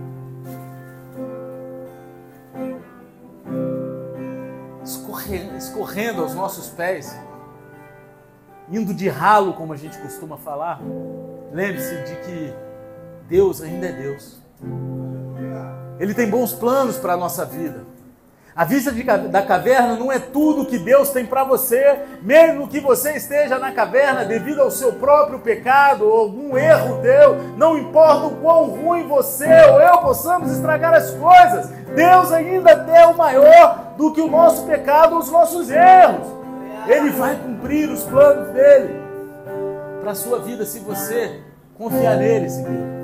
Speaker 1: escorrendo, escorrendo aos nossos pés, indo de ralo, como a gente costuma falar, lembre-se de que Deus ainda é Deus. Ele tem bons planos para a nossa vida. A vista de, da caverna não é tudo que Deus tem para você, mesmo que você esteja na caverna devido ao seu próprio pecado ou algum erro teu, não importa o quão ruim você ou eu possamos estragar as coisas, Deus ainda é o maior do que o nosso pecado ou os nossos erros. Ele vai cumprir os planos dele para a sua vida se você confiar nele, seguir.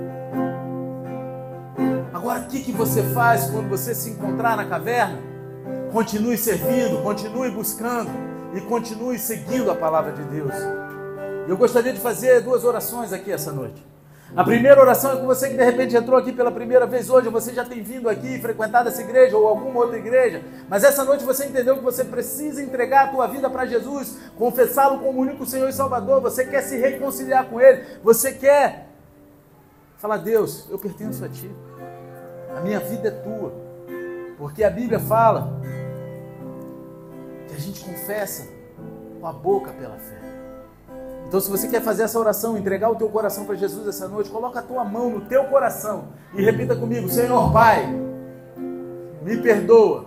Speaker 1: Agora, o que, que você faz quando você se encontrar na caverna? Continue servindo, continue buscando e continue seguindo a palavra de Deus. Eu gostaria de fazer duas orações aqui essa noite. A primeira oração é com você que de repente entrou aqui pela primeira vez hoje, você já tem vindo aqui, frequentado essa igreja ou alguma outra igreja, mas essa noite você entendeu que você precisa entregar a tua vida para Jesus, confessá-lo como único Senhor e Salvador, você quer se reconciliar com Ele, você quer falar: Deus, eu pertenço a Ti, a minha vida é Tua, porque a Bíblia fala que a gente confessa com a boca pela fé. Então, se você quer fazer essa oração, entregar o teu coração para Jesus essa noite, coloca a tua mão no teu coração e repita comigo: Senhor Pai, me perdoa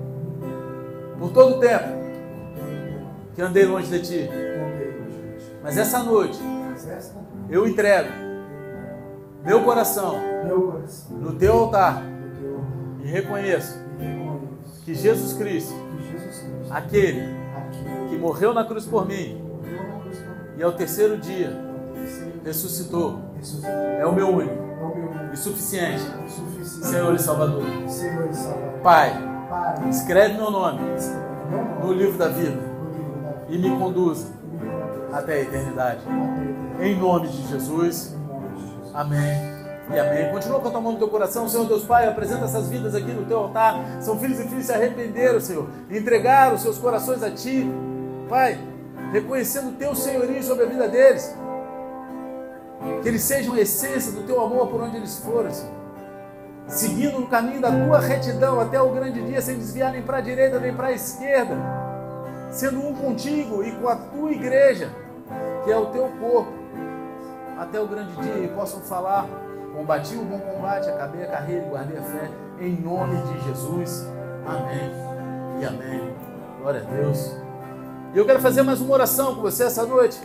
Speaker 1: por todo o tempo que andei longe de Ti, mas essa noite eu entrego meu coração no teu altar e reconheço que Jesus Cristo, aquele que morreu na cruz por mim e ao terceiro dia ressuscitou, é o meu único e suficiente Senhor e Salvador. Pai, escreve meu nome no livro da vida e me conduza até a eternidade. Em nome de Jesus. Amém e amém. Continua com a tua mão no teu coração. Senhor Deus Pai, apresenta essas vidas aqui no teu altar. São filhos e filhas que se arrependeram, Senhor, entregaram os seus corações a Ti, Pai, reconhecendo o Teu senhorio sobre a vida deles, que eles sejam a essência do Teu amor por onde eles forem, Senhor, seguindo no caminho da Tua retidão até o grande dia, sem desviar nem para a direita nem para a esquerda, sendo um contigo e com a Tua igreja, que é o Teu corpo, até o grande dia, e possam falar: combati o bom combate, acabei a carreira e guardei a fé, em nome de Jesus. Amém e amém. Glória a Deus. E eu quero fazer mais uma oração com você essa noite.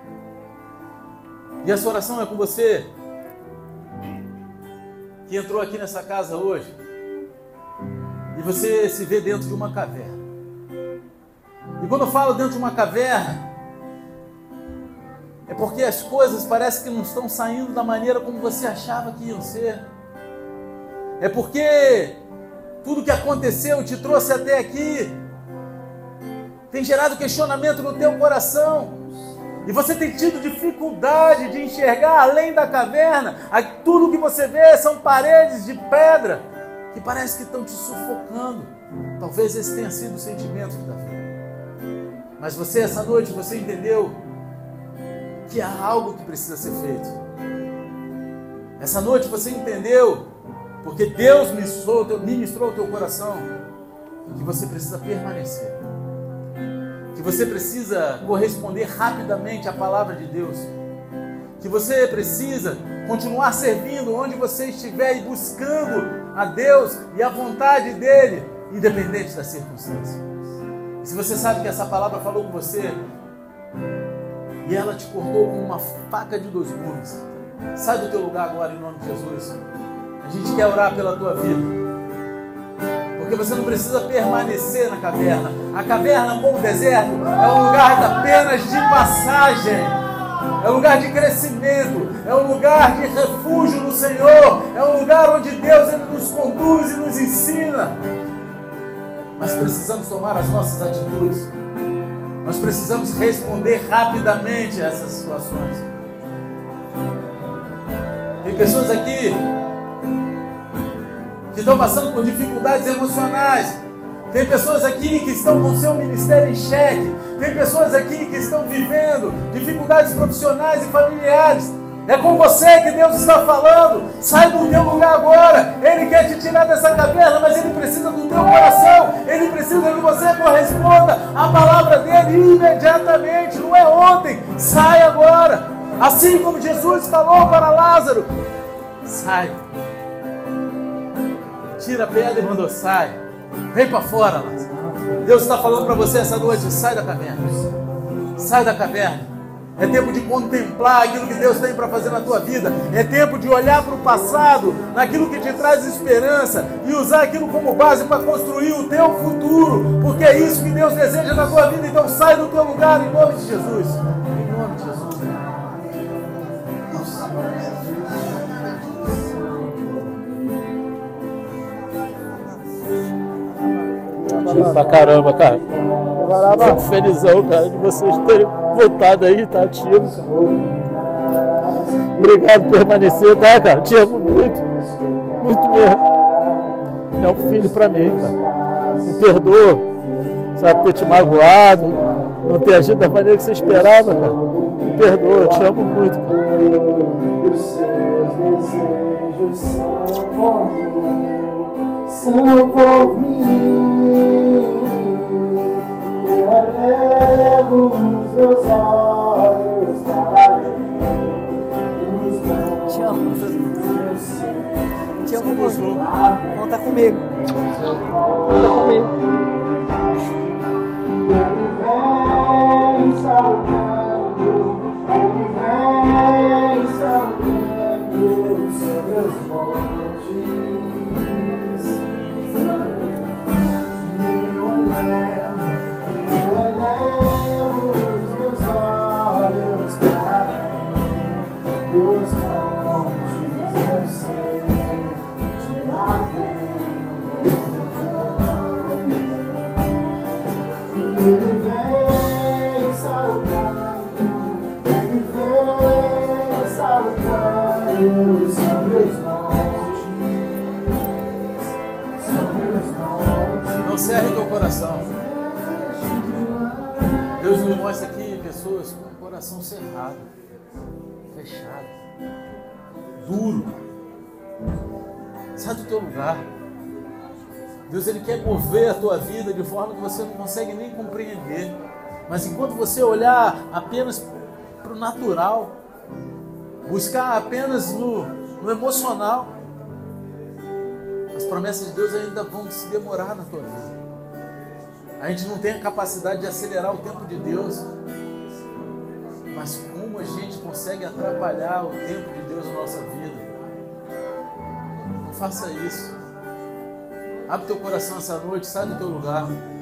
Speaker 1: E essa oração é com você que entrou aqui nessa casa hoje e você se vê dentro de uma caverna. E quando eu falo dentro de uma caverna, é porque as coisas parecem que não estão saindo da maneira como você achava que iam ser. É porque tudo que aconteceu te trouxe até aqui, tem gerado questionamento no teu coração, e você tem tido dificuldade de enxergar além da caverna. Tudo que você vê são paredes de pedra que parece que estão te sufocando. Talvez esse tenha sido o sentimento de Davi, mas você essa noite, você entendeu que há algo que precisa ser feito. Essa noite você entendeu, porque Deus ministrou, ministrou o teu coração, que você precisa permanecer, que você precisa corresponder rapidamente à palavra de Deus, que você precisa continuar servindo onde você estiver e buscando a Deus e a vontade dEle, independente das circunstâncias. Se você sabe que essa palavra falou com você e ela te cortou com uma faca de dois gumes, sai do teu lugar agora em nome de Jesus. A gente quer orar pela tua vida. Porque você não precisa permanecer na caverna. A caverna, como o deserto, é um lugar apenas de passagem. É um lugar de crescimento. É um lugar de refúgio no Senhor. É um lugar onde Deus ele nos conduz e nos ensina. Mas precisamos tomar as nossas atitudes. Nós precisamos responder rapidamente a essas situações. Tem pessoas aqui que estão passando por dificuldades emocionais. Tem pessoas aqui que estão com o seu ministério em xeque. Tem pessoas aqui que estão vivendo dificuldades profissionais e familiares. É com você que Deus está falando. Sai do teu lugar agora. Ele quer te tirar dessa caverna, mas Ele precisa do teu coração. Ele precisa que você corresponda à palavra dEle imediatamente. Não é ontem. Sai agora. Assim como Jesus falou para Lázaro. Sai. Tira a pedra e mandou, sai. Vem para fora, Lázaro. Deus está falando para você essa noite, sai da caverna. Sai da caverna. É tempo de contemplar aquilo que Deus tem para fazer na tua vida. É tempo de olhar para o passado, naquilo que te traz esperança e usar aquilo como base para construir o teu futuro. Porque é isso que Deus deseja na tua vida. Então sai do teu lugar em nome de Jesus. Em nome de Jesus.
Speaker 2: Pra caramba, cara. Fico felizão, cara, de vocês terem voltado aí, tá ativo, cara. Obrigado por permanecer, tá, cara? Te amo muito, muito mesmo. É um filho pra mim, cara. Me perdoa, sabe, ter te magoado, não ter agido da maneira que você esperava, cara. Me perdoa, eu te amo muito, cara.
Speaker 3: Os seus desejos são por mim, são por mim. Eu elevo os meus olhos para os
Speaker 4: Te amo. Te amo muito. Conta comigo. Conta comigo.
Speaker 3: Ele vem saltando, ele vem saltando sobre os montes.
Speaker 1: Não cerre teu coração. Deus nos mostra aqui pessoas com o coração cerrado, fechado, duro. Sai do teu lugar. Deus ele quer mover a tua vida de forma que você não consegue nem compreender. Mas enquanto você olhar apenas para o natural, buscar apenas no, no emocional, as promessas de Deus ainda vão se demorar na tua vida. A gente não tem a capacidade de acelerar o tempo de Deus, mas como a gente consegue atrapalhar o tempo de Deus na nossa vida? Não faça isso. Abre teu coração essa noite, sai do teu lugar.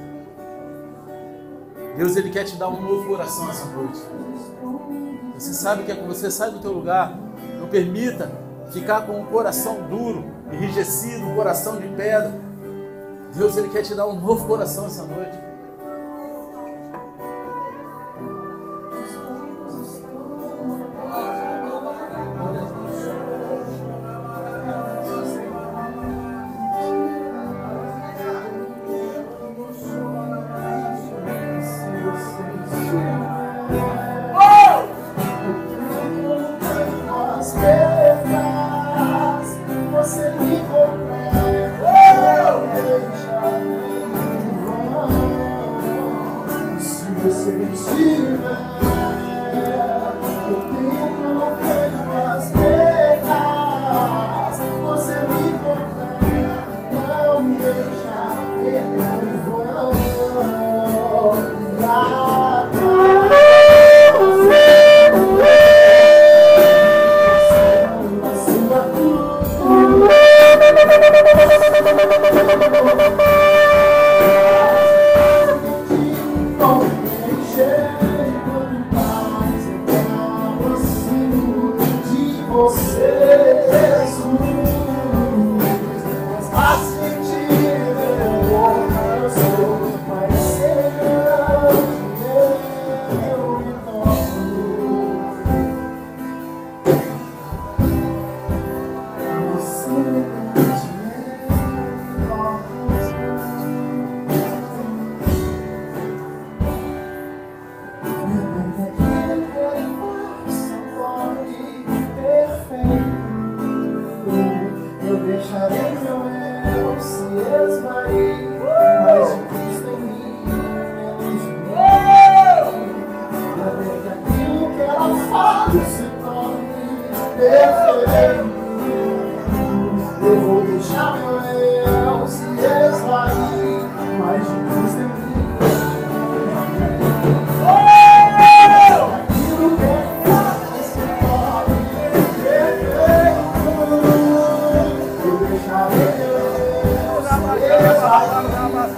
Speaker 1: Deus ele quer te dar um novo coração essa noite. Você sabe que é com você, sai do teu lugar. Não permita ficar com um coração duro, enrijecido, um coração de pedra. Deus ele quer te dar um novo coração essa noite.
Speaker 3: Não me deixa perder o voo. deixarei, mas de Cristo em mim, menos de mim. Até que aquilo que ela faz se torne perfeito. Eu vou deixar meu eu se esvair, mas de Cristo em mim. Aquilo que ela faz se torne perfeito. Eu deixarei meu eu se esvair.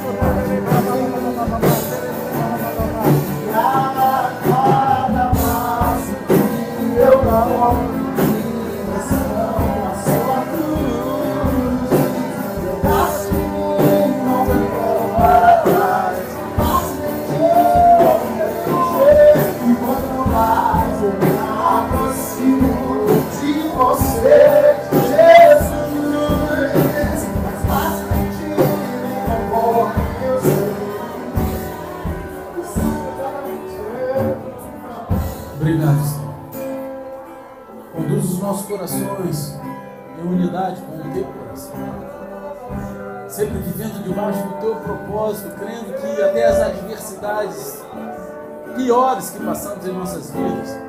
Speaker 3: A cada passo que eu dou,
Speaker 1: obrigado, Senhor. Conduz os nossos corações em unidade com o teu coração. Sempre vivendo debaixo do teu propósito, crendo que até as adversidades piores que passamos em nossas vidas,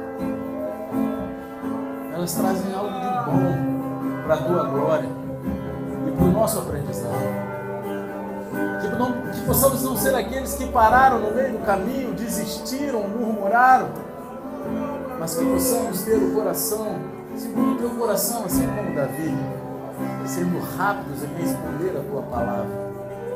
Speaker 1: elas trazem algo de bom para a tua glória e para o nosso aprendizado. Que, não, que possamos não ser aqueles que pararam no meio do caminho, desistiram, murmuraram, mas que possamos ter o coração, segundo o teu coração, assim como Davi, sendo rápidos em responder a tua palavra,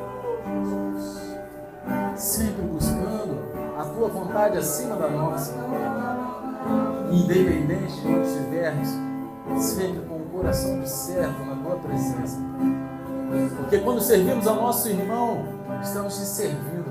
Speaker 1: sempre buscando a tua vontade acima da nossa, independente de onde estivermos, sempre com o coração de servo na tua presença, porque quando servimos ao nosso irmão, estamos te servindo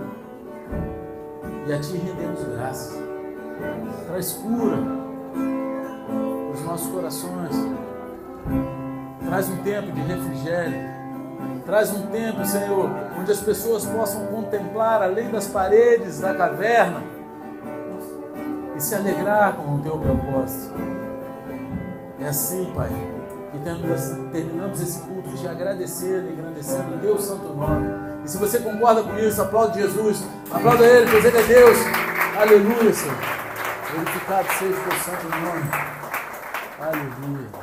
Speaker 1: e a ti rendemos graças. Traz cura os nossos corações, traz um tempo de refrigério, traz um tempo, Senhor, onde as pessoas possam contemplar além das paredes da caverna e se alegrar com o teu propósito. É assim, Pai, que terminamos esse culto te agradecendo e engrandecendo o teu santo nome. E se você concorda com isso, aplaude Jesus, aplauda Ele, pois Ele é Deus. Aleluia, Senhor. Glorificado seja o teu santo nome. Aleluia.